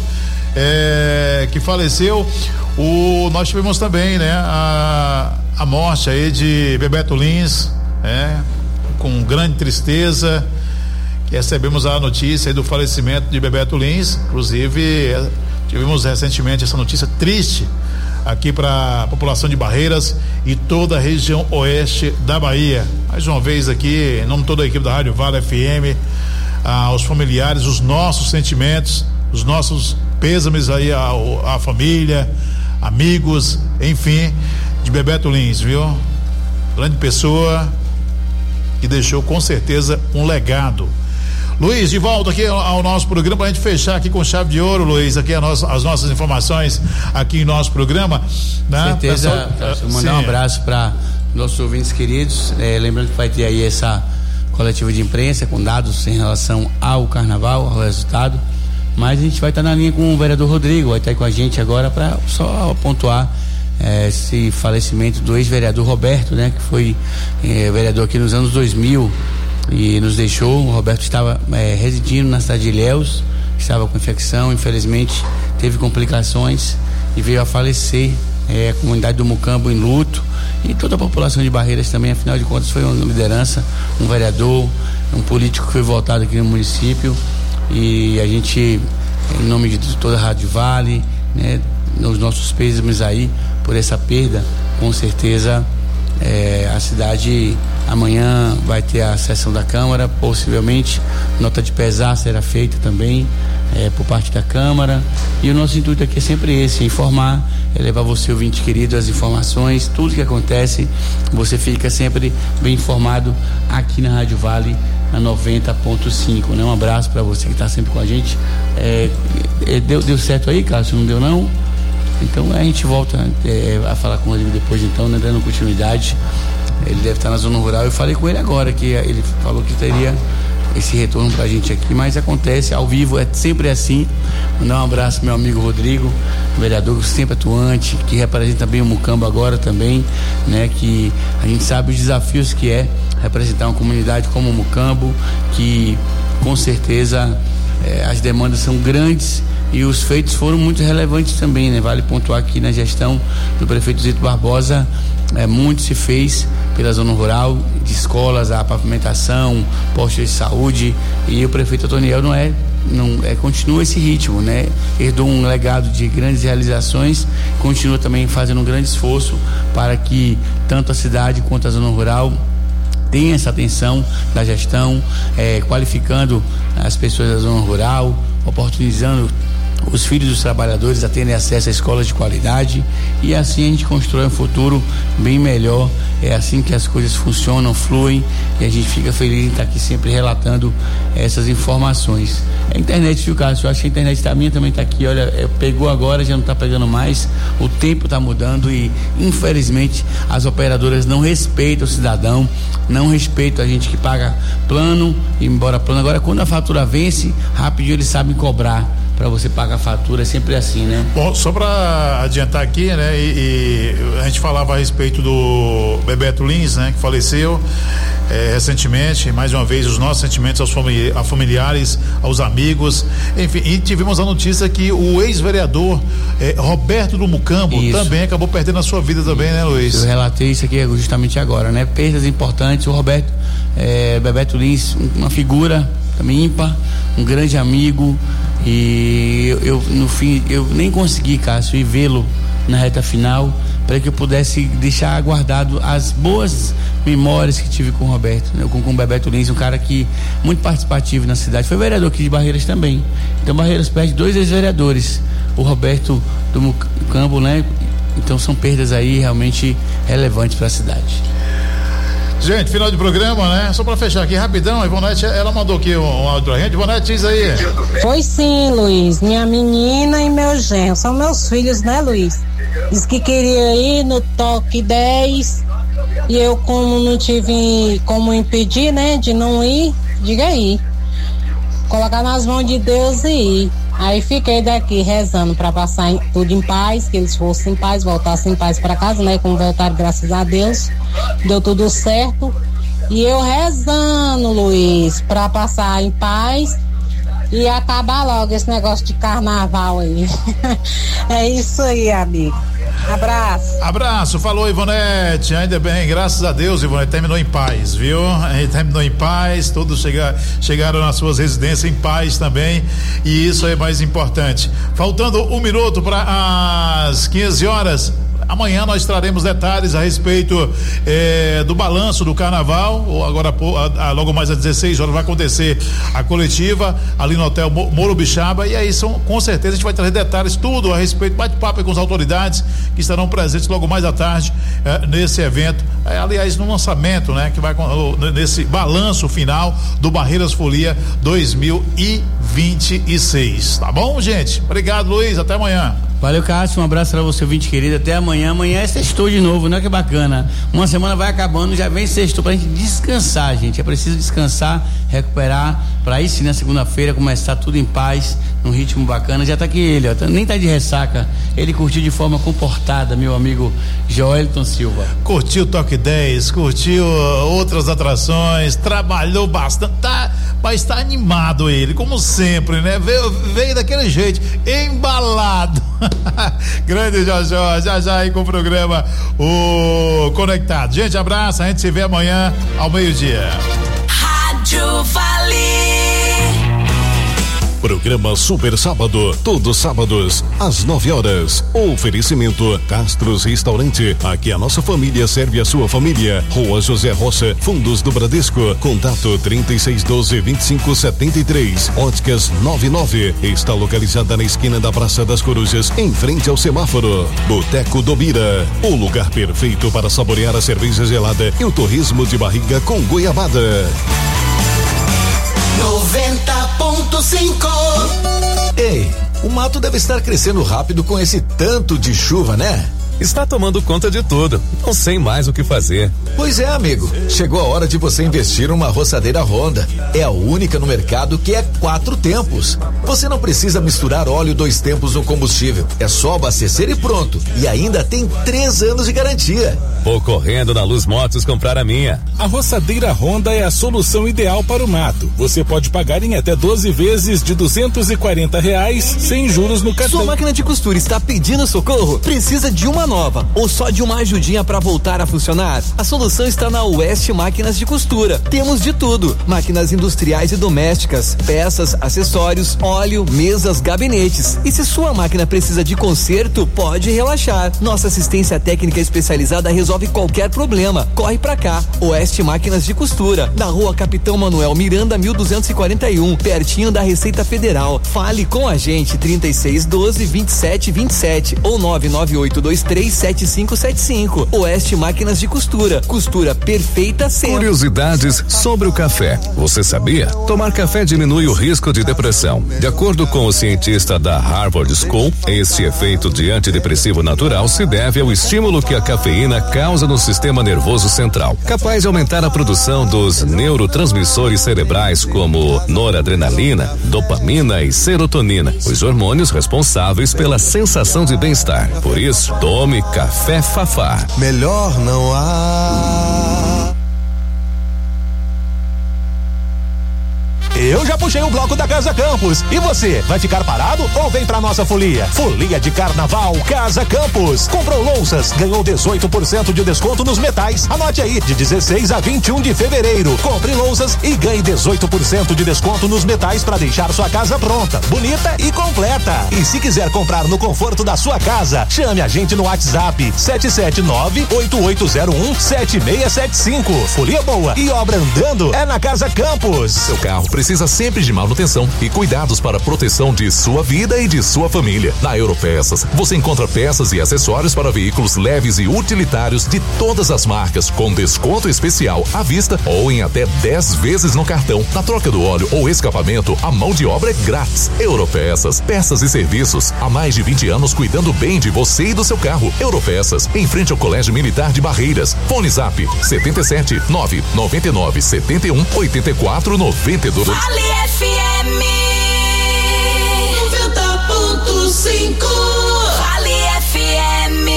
é, que faleceu. O, nós tivemos também, né, a, a morte aí de Bebeto Lins, né, com grande tristeza, que recebemos a notícia aí do falecimento de Bebeto Lins. Inclusive, é, tivemos recentemente essa notícia triste aqui para a população de Barreiras e toda a região oeste da Bahia. Mais uma vez aqui, em nome de toda a equipe da Rádio Vale F M, aos familiares, os nossos sentimentos, os nossos pêsames aí à, à família, amigos, enfim, de Bebeto Lins, viu? Grande pessoa que deixou com certeza um legado. Luiz, de volta aqui ao, ao nosso programa, pra gente fechar aqui com chave de ouro, Luiz, aqui a nossa, as nossas informações aqui em nosso programa, né? Certeza, Pessoal, uh, mandar sim. um abraço para nossos ouvintes queridos, é, lembrando que vai ter aí essa coletiva de imprensa com dados em relação ao carnaval, ao resultado. Mas a gente vai estar na linha com o vereador Rodrigo, vai estar aí com a gente agora para só pontuar eh, esse falecimento do ex-vereador Roberto, né? Que foi eh, vereador aqui nos anos dois mil e nos deixou. O Roberto estava eh, residindo na cidade de Ilhéus, estava com infecção, infelizmente teve complicações e veio a falecer. Eh, a comunidade do Mucambo em luto e toda a população de Barreiras também, afinal de contas foi uma liderança, um vereador, um político que foi votado aqui no município. E a gente, em nome de toda a Rádio Vale, né, os nossos pêsames aí por essa perda, com certeza é, a cidade amanhã vai ter a sessão da Câmara, possivelmente nota de pesar será feita também é, por parte da Câmara, e o nosso intuito aqui é sempre esse, informar, é levar você, ouvinte querido, as informações, tudo que acontece, você fica sempre bem informado aqui na Rádio Vale, na noventa ponto cinco, né? Um abraço para você que está sempre com a gente. É, é, deu, deu certo aí, Cássio? Não deu não? Então a gente volta é, a falar com ele depois, então, né, dando continuidade. Ele deve estar na zona rural. Eu falei com ele agora que ele falou que teria esse retorno pra gente aqui, mas acontece ao vivo, é sempre assim. Mandar um abraço pro meu amigo Rodrigo, vereador sempre atuante, que representa bem o Mucambo agora também, né? Que a gente sabe os desafios que é representar uma comunidade como o Mucambo, que com certeza eh, as demandas são grandes e os feitos foram muito relevantes também, né? Vale pontuar aqui na gestão do prefeito Zito Barbosa, é, muito se fez pela zona rural, de escolas, a pavimentação, postos de saúde, e o prefeito Antoniel não é, não é, continua esse ritmo, né? Herdou um legado de grandes realizações, continua também fazendo um grande esforço para que tanto a cidade quanto a zona rural tenha essa atenção da gestão, é, qualificando as pessoas da zona rural, oportunizando os filhos dos trabalhadores a terem acesso a escolas de qualidade, e assim a gente constrói um futuro bem melhor. É assim que as coisas funcionam, fluem, e a gente fica feliz em estar aqui sempre relatando essas informações. A internet, viu, Cássio? Eu acho que a internet tá, minha também está aqui, olha, é, pegou agora, já não está pegando mais, o tempo está mudando e infelizmente as operadoras não respeitam o cidadão, não respeitam a gente que paga plano, embora plano. Agora quando a fatura vence, rapidinho eles sabem cobrar para você pagar a fatura, é sempre assim, né? Bom, só para adiantar aqui, né, e, e a gente falava a respeito do Bebeto Lins, né, que faleceu é, recentemente. Mais uma vez, os nossos sentimentos aos famili- a familiares, aos amigos, enfim, e tivemos a notícia que o ex-vereador é, Roberto do Mucambo isso. também acabou perdendo a sua vida também, né, Luiz? Eu relatei isso aqui justamente agora, né? Perdas importantes. O Roberto, é, Bebeto Lins, uma figura também ímpar, um grande amigo. E eu, eu no fim eu nem consegui, Cássio, ir vê-lo na reta final para que eu pudesse deixar guardado as boas memórias que tive com o Roberto, né? com, com o Bebeto Lins, um cara que muito participativo na cidade, foi vereador aqui de Barreiras também. Então Barreiras perde dois ex-vereadores, o Roberto do Mucambo, né? Então são perdas aí realmente relevantes para a cidade. Gente, final de programa, né? Só pra fechar aqui rapidão, a Ivonete, ela mandou aqui um, um áudio pra gente. Ivonete, diz aí. Foi sim, Luiz. Minha menina e meu genro. São meus filhos, né, Luiz? Diz que queria ir no toque dez. E eu, como não tive como impedir, né, de não ir, diga aí. Colocar nas mãos de Deus e ir. Aí fiquei daqui rezando para passar em, tudo em paz, que eles fossem em paz, voltassem em paz para casa, né? Como voltaram, graças a Deus, deu tudo certo. E eu rezando, Luiz, para passar em paz e acabar logo esse negócio de carnaval aí. É isso aí, amigo. Abraço. Abraço, falou Ivonete, ainda bem, graças a Deus, Ivonete, terminou em paz, viu? Terminou em paz, todos chega, chegaram nas suas residências em paz também, e isso é mais importante. Faltando um minuto para as quinze horas, amanhã nós traremos detalhes a respeito eh, do balanço do carnaval, ou agora a, a, logo mais às dezesseis horas vai acontecer a coletiva ali no Hotel Morubixaba, e aí são, com certeza a gente vai trazer detalhes, tudo a respeito, bate-papo com as autoridades que estarão presentes logo mais à tarde eh, nesse evento, eh, aliás no lançamento, né, que vai nesse balanço final do Barreiras Folia dois mil e vinte e seis, tá bom, gente? Obrigado, Luiz, até amanhã. Valeu, Cássio, um abraço pra você, ouvinte querido, até amanhã. Amanhã é sextou de novo, né? Que bacana. Uma semana vai acabando, já vem sextou pra gente descansar, gente. É preciso descansar, recuperar, pra aí sim na segunda-feira começar tudo em paz, num ritmo bacana. Já tá aqui ele, ó, nem tá de ressaca. Ele curtiu de forma comportada, meu amigo Joelton Silva. Curtiu o Toque dez, curtiu outras atrações, trabalhou bastante, tá, mas tá animado ele, como sempre, né? Veio, veio daquele jeito, embalado. Grande Jojó, já já aí com o programa o Conectado. Gente, abraço, a gente se vê amanhã ao meio-dia. Rádio Vale. Programa Super Sábado, todos sábados, às nove horas. Oferecimento Castros Restaurante. Aqui a nossa família serve a sua família. Rua José Rocha, Fundos do Bradesco. Contato trinta e seis doze, vinte e cinco setenta e três. Óticas noventa e nove. Está localizada na esquina da Praça das Corujas, em frente ao semáforo. Boteco do Bira. O lugar perfeito para saborear a cerveja gelada e o torresmo de barriga com goiabada. noventa ponto cinco. Ei, o mato deve estar crescendo rápido com esse tanto de chuva, né? Está tomando conta de tudo. Não sei mais o que fazer. Pois é, amigo. Chegou a hora de você investir numa roçadeira Honda. É a única no mercado que é quatro tempos. Você não precisa misturar óleo dois tempos no combustível. É só abastecer e pronto. E ainda tem três anos de garantia. Vou correndo na Luz Motos comprar a minha. A roçadeira Honda é a solução ideal para o mato. Você pode pagar em até doze vezes de duzentos e quarenta reais sem juros no cartão. Sua máquina de costura está pedindo socorro? Precisa de uma nova ou só de uma ajudinha para voltar a funcionar? A solução está na Oeste Máquinas de Costura. Temos de tudo: máquinas industriais e domésticas, peças, acessórios, óleo, mesas, gabinetes. E se sua máquina precisa de conserto, pode relaxar. Nossa assistência técnica especializada resolve qualquer problema. Corre pra cá. Oeste Máquinas de Costura, na Rua Capitão Manuel Miranda, mil duzentos e quarenta e um, pertinho da Receita Federal. Fale com a gente, trinta e seis doze, vinte e sete vinte e sete ou nove nove oito dois três sete cinco sete cinco. Oeste Máquinas de Costura, costura perfeita sempre. Curiosidades sobre o café. Você sabia? Tomar café diminui o risco de depressão. De acordo com o cientista da Harvard School, esse efeito de antidepressivo natural se deve ao estímulo que a cafeína causa no sistema nervoso central, capaz de aumentar a produção dos neurotransmissores cerebrais como noradrenalina, dopamina e serotonina, os hormônios responsáveis pela sensação de bem-estar. Por isso, tome Café Fafá. Melhor não há. Eu já puxei o bloco da Casa Campos. E você, vai ficar parado ou vem pra nossa folia? Folia de Carnaval Casa Campos. Comprou louças, ganhou dezoito por cento de desconto nos metais. Anote aí, de dezesseis a vinte e um de fevereiro. Compre louças e ganhe dezoito por cento de desconto nos metais para deixar sua casa pronta, bonita e completa. E se quiser comprar no conforto da sua casa, chame a gente no WhatsApp sete sete nove, oito oito zero um, sete seis sete cinco. Folia boa e obra andando é na Casa Campos. Seu carro precisa precisa sempre de manutenção e cuidados para a proteção de sua vida e de sua família. Na Europeças, você encontra peças e acessórios para veículos leves e utilitários de todas as marcas, com desconto especial à vista ou em até dez vezes no cartão. Na troca do óleo ou escapamento, a mão de obra é grátis. Europeças, peças e serviços há mais de vinte anos cuidando bem de você e do seu carro. Europeças, em frente ao Colégio Militar de Barreiras. Fone Zap setenta e sete, nove nove nove, setenta e um, oitenta e quatro, noventa e dois. Vale F M noventa ponto cinco. Vale F M.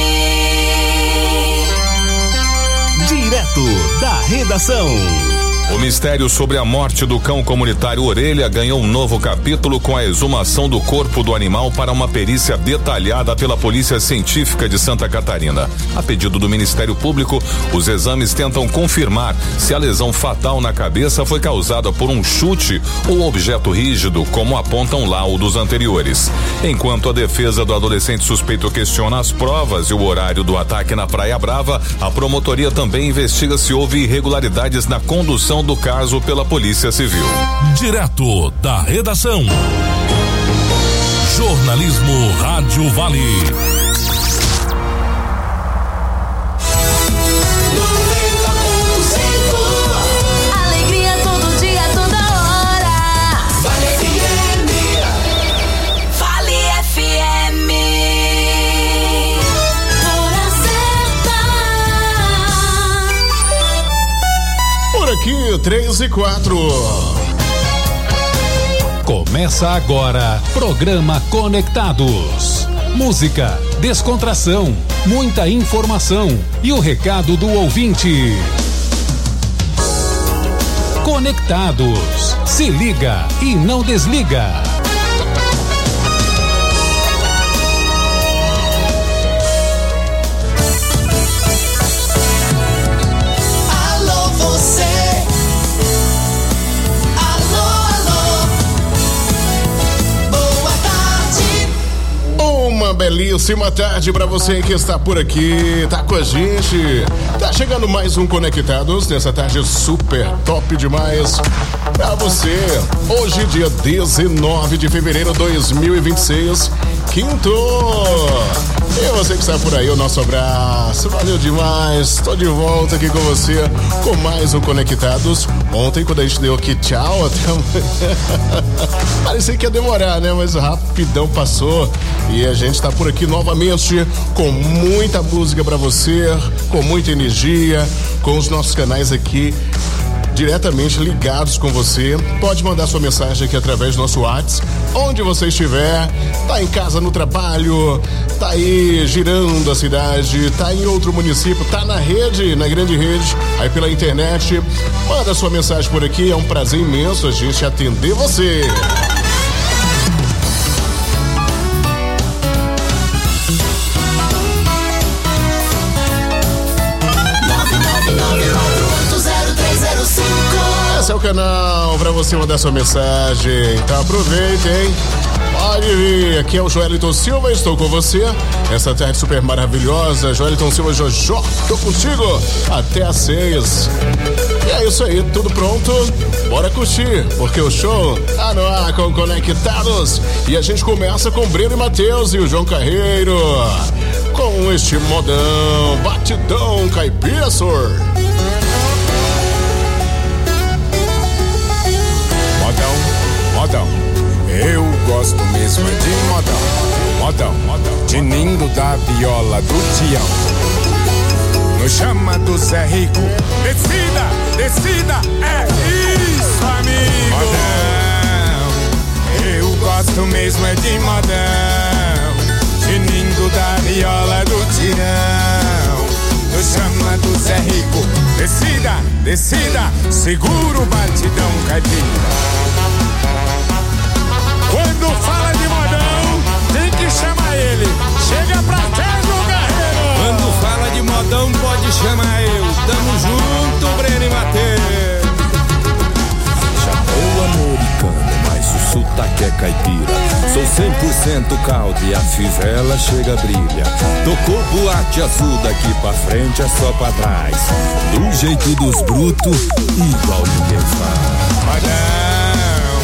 Direto da redação. O mistério sobre a morte do cão comunitário Orelha ganhou um novo capítulo com a exumação do corpo do animal para uma perícia detalhada pela Polícia Científica de Santa Catarina. A pedido do Ministério Público, os exames tentam confirmar se a lesão fatal na cabeça foi causada por um chute ou objeto rígido, como apontam laudos anteriores. Enquanto a defesa do adolescente suspeito questiona as provas e o horário do ataque na Praia Brava, a promotoria também investiga se houve irregularidades na condução do caso pela Polícia Civil. Direto da redação. Jornalismo Rádio Vale. Alegria todo dia, toda hora. Vale F M. Vale F M. Hora certa. Por aqui, três e quatro. Começa agora, programa Conectados. Música, descontração, muita informação e o recado do ouvinte. Conectados, se liga e não desliga. Alô, você. Uma belíssima tarde pra você que está por aqui, tá com a gente. Tá chegando mais um Conectados nessa tarde super top demais pra você. Hoje, dia dezenove de fevereiro de dois mil e vinte e seis, quinto. E você que está por aí, o nosso abraço. Valeu demais. Tô de volta aqui com você com mais um Conectados. Ontem, quando a gente deu aqui tchau, até amanhã, parecia que ia demorar, né? Mas rapidão passou. E a gente tá por aqui novamente com muita música pra você, com muita energia, com os nossos canais aqui diretamente ligados com você. Pode mandar sua mensagem aqui através do nosso WhatsApp, onde você estiver, tá em casa, no trabalho, tá aí girando a cidade, tá em outro município, tá na rede, na grande rede, aí pela internet. Manda sua mensagem por aqui, é um prazer imenso a gente atender você. Esse é o canal para você mandar sua mensagem. Então aproveite, hein? Pode vir. Aqui é o Joeliton Silva, estou com você. Essa tarde super maravilhosa. Joeliton Silva, Jojó, tô contigo até às seis. E é isso aí, tudo pronto? Bora curtir, porque o show tá no ar com Conectados. E a gente começa com Breno e Matheus e o João Carreiro. Com este modão, batidão caipira, senhor. Modão, eu gosto mesmo de modão, modão, modão, tinindo da viola do Tião. No chama do Zé Rico, descida, descida, é isso, amigo. Modão, eu gosto mesmo é de modão, tinindo da viola do Tião. No chama do Zé Rico, descida, descida, segura o batidão caipira. Quando fala de modão, tem que chamar ele. Chega pra cá, João Carreiro. Quando fala de modão, pode chamar eu. Tamo junto, Breno e Matheus. Chamou americano, mas o sotaque é caipira. Sou cem por cento caldo e a fivela chega brilha. Tocou boate azul, daqui pra frente é só pra trás. Do jeito dos brutos, igual ninguém faz. Modão,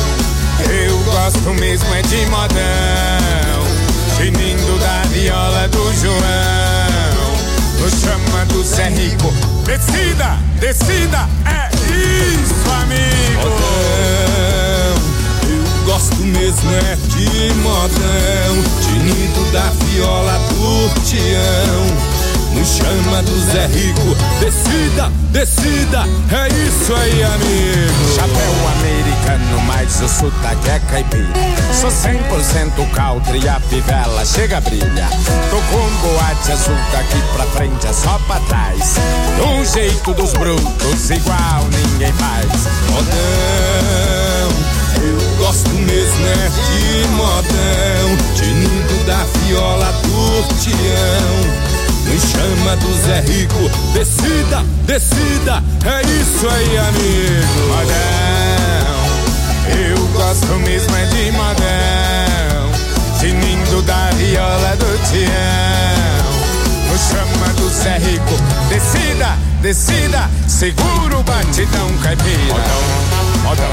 gosto mesmo é de modão, tinindo da viola do João, no chama do Zé Rico. Descida, descida, é isso, amigo. Modão, eu gosto mesmo é de modão, tinindo da viola do Tião, no chama do Zé Rico. Descida, descida, é isso aí, amigo. Chapéu americano, mas o sotaque é caipira. Sou cem por cento country e a fivela chega a brilha. Tô com boate azul, daqui pra frente é só pra trás. Do jeito dos brutos, igual ninguém faz. Modão, eu gosto mesmo é de modão, tinindo da viola do Tião, no chama do Zé Rico. Descida, descida, é isso aí, amigo. Modão, eu gosto mesmo é de modão, tinindo da viola do Tião, no chama do Zé Rico. Descida, descida, segura o batidão caipira. Modão, modão,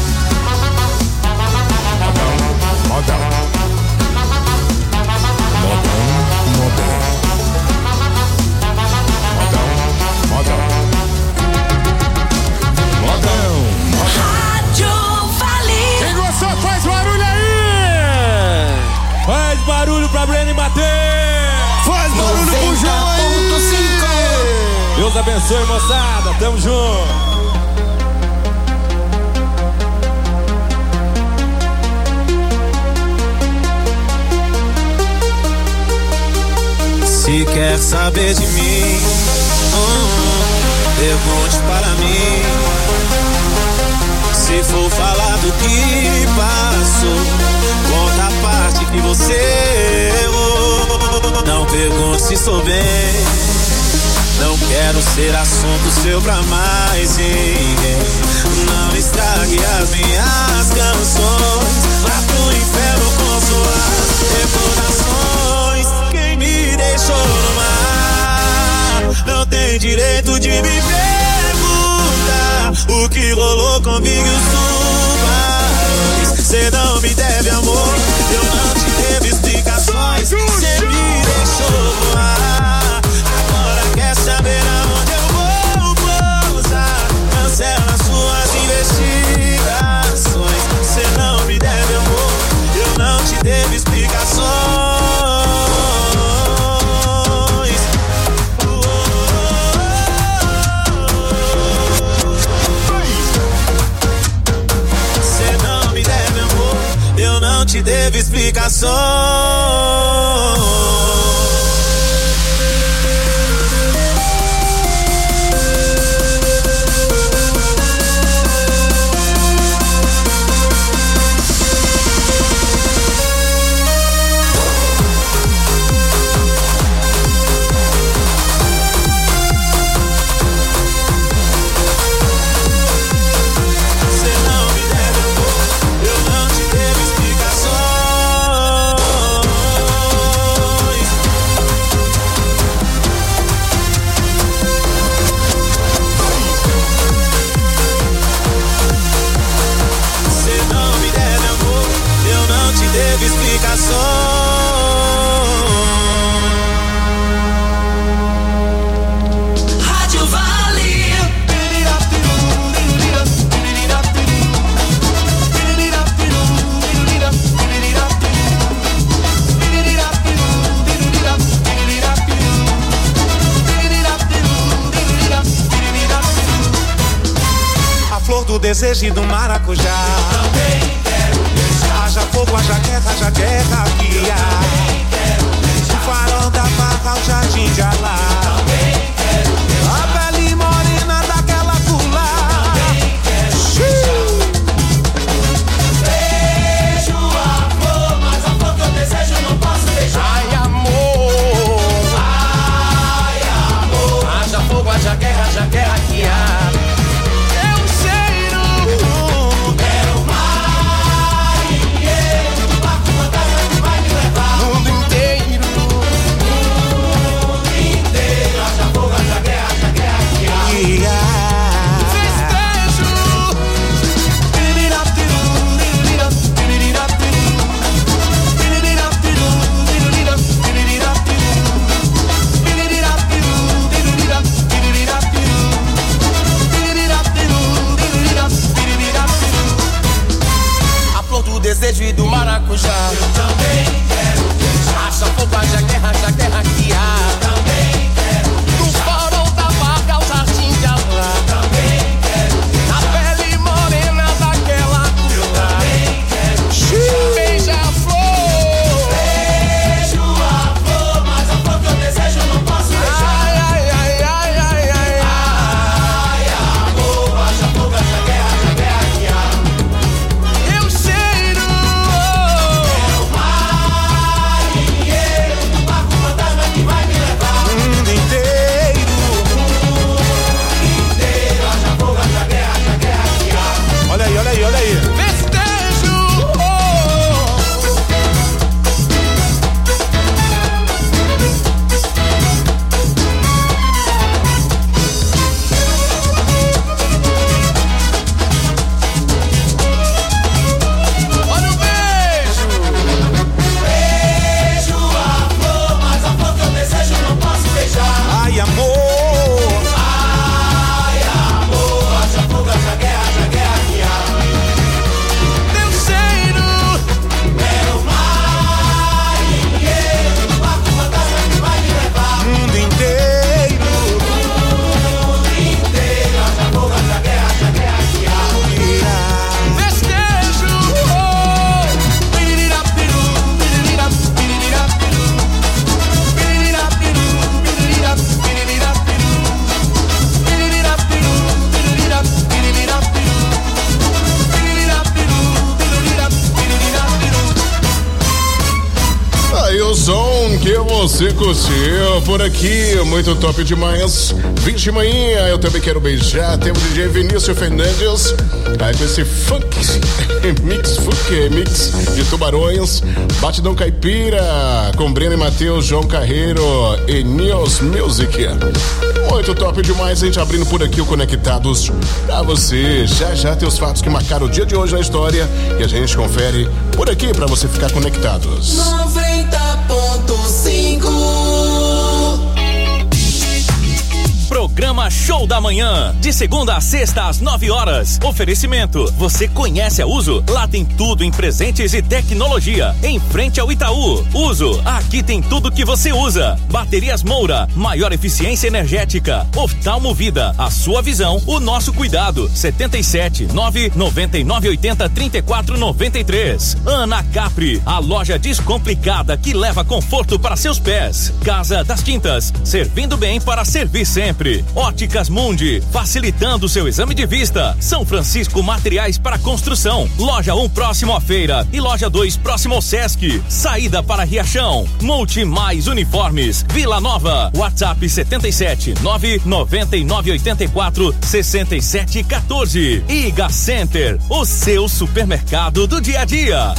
modão, modão, modão, modão. Modão, modão, modão. Rádio Vale. Quem gostou faz barulho aí. Faz barulho pra Breno e Matheus. Faz barulho pro João aí. Deus abençoe, moçada, tamo junto. Se quer saber de mim, hum, pergunte para mim. Se for falar do que passou, conta a parte que você errou. Não pergunte se sou bem, não quero ser assunto seu pra mais ninguém. Não estrague as minhas canções, vá pro inferno com suas recordações. Quem me deixou no mar não tem direito de me perguntar o que rolou comigo e os tubarões. Cê não me deve amor, eu não te devo explicações. Cê me deixou no ar, agora quer saber aonde eu vou pousar. Cancela suas investigações. Cê não me deve amor, eu não te devo explicações. Não te devo explicação. Rádio Vale. A flor do desejo e do maracujá. Também quero beijar. Haja fogo, haja guerra, haja guerra que há. O farol da barra, o jardim de Alá. Também quero beijar. A pele morena daquela pula. Também quero beijar. Beijo a flor, mas a flor que eu desejo não posso deixar. Ai, amor. Ai, amor. Haja fogo, haja guerra, haja guerra que há. Festejo. que você curtiu por aqui, muito top demais. Vixe manhã, eu também quero beijar. Temos o D J Vinícius Fernandes, aí com esse funk, mix, funk, mix de tubarões. Batidão Caipira, com Breno e Matheus, João Carreiro e News Music. Muito top demais, a gente abrindo por aqui o Conectados pra você. Já já tem os fatos que marcaram o dia de hoje na história e a gente confere por aqui pra você ficar conectados. noventa ponto cinco. Programa Show da Manhã, de segunda a sexta às nove horas. Oferecimento, você conhece a Uso? Lá tem tudo em presentes e tecnologia, em frente ao Itaú. Uso, aqui tem tudo que você usa. Baterias Moura, maior eficiência energética. Oftalmo Vida, a sua visão, o nosso cuidado. setenta e sete, nove noventa e nove oitenta, trinta e quatro noventa e três. Ana Capri, a loja descomplicada que leva conforto para seus pés. Casa das Tintas, servindo bem para servir sempre. Óticas Mundi, facilitando seu exame de vista. São Francisco Materiais para Construção. Loja um próximo à feira e loja dois próximo ao Sesc. Saída para Riachão. Multi Mais Uniformes, Vila Nova. WhatsApp setenta e sete, nove noventa e nove oitenta e quatro, sessenta e sete quatorze. Iga Center, o seu supermercado do dia a dia.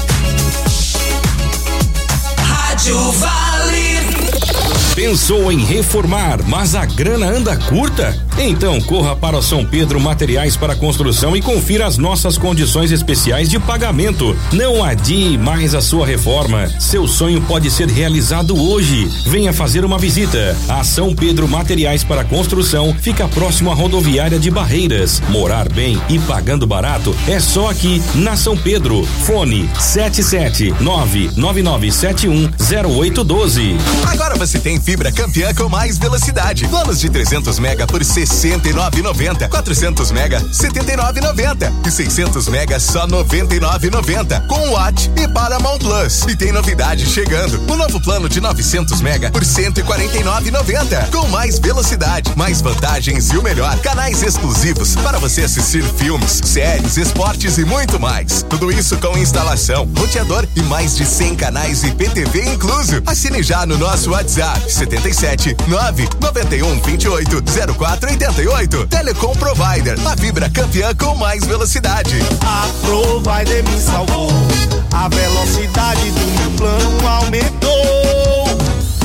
Rádio Vale. Pensou em reformar, mas a grana anda curta? Então corra para o São Pedro Materiais para Construção e confira as nossas condições especiais de pagamento. Não adie mais a sua reforma. Seu sonho pode ser realizado hoje. Venha fazer uma visita. A São Pedro Materiais para Construção fica próximo à rodoviária de Barreiras. Morar bem e pagando barato é só aqui na São Pedro. Fone sete sete nove nove nove sete um zero oito um dois. Agora você tem fibra campeã com mais velocidade. Planos de trezentos mega por sessenta e nove reais e noventa centavos. quatrocentos mega, setenta e nove reais e noventa centavos. E seiscentos mega, só noventa e nove reais e noventa centavos. Com Watt e Paramount Plus. E tem novidade chegando. O novo plano de novecentos mega por cento e quarenta e nove reais e noventa centavos. Com mais velocidade, mais vantagens e o melhor, canais exclusivos para você assistir filmes, séries, esportes e muito mais. Tudo isso com instalação, roteador e mais de cem canais e P T V incluso. Assine já no nosso WhatsApp setenta e sete, nove noventa e um, vinte e oito, zero quatro oitenta e oito. Telecom Provider, a fibra campeã com mais velocidade. A Provider me salvou, a velocidade do meu plano aumentou.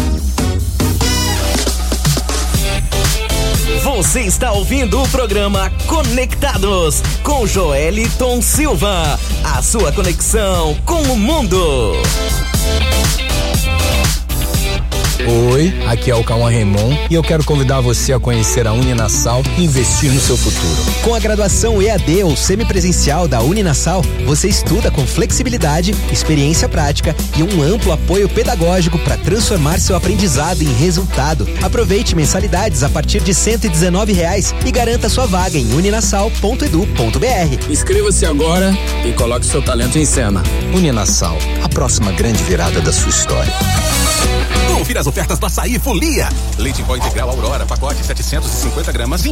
Você está ouvindo o programa Conectados com Joeliton Silva, a sua conexão com o mundo. Oi, aqui é o Cauã Raymond e eu quero convidar você a conhecer a Uninasal e investir no seu futuro. Com a graduação E A D ou semipresencial da Uninasal, você estuda com flexibilidade, experiência prática e um amplo apoio pedagógico para transformar seu aprendizado em resultado. Aproveite mensalidades a partir de cento e dezenove reais e garanta sua vaga em uninasal ponto edu ponto br. Inscreva-se agora e coloque seu talento em cena. Uninasal, a próxima grande virada da sua história. Confira as ofertas do Açaí Folia. Leite em pó integral Aurora, pacote setecentos e cinquenta gramas,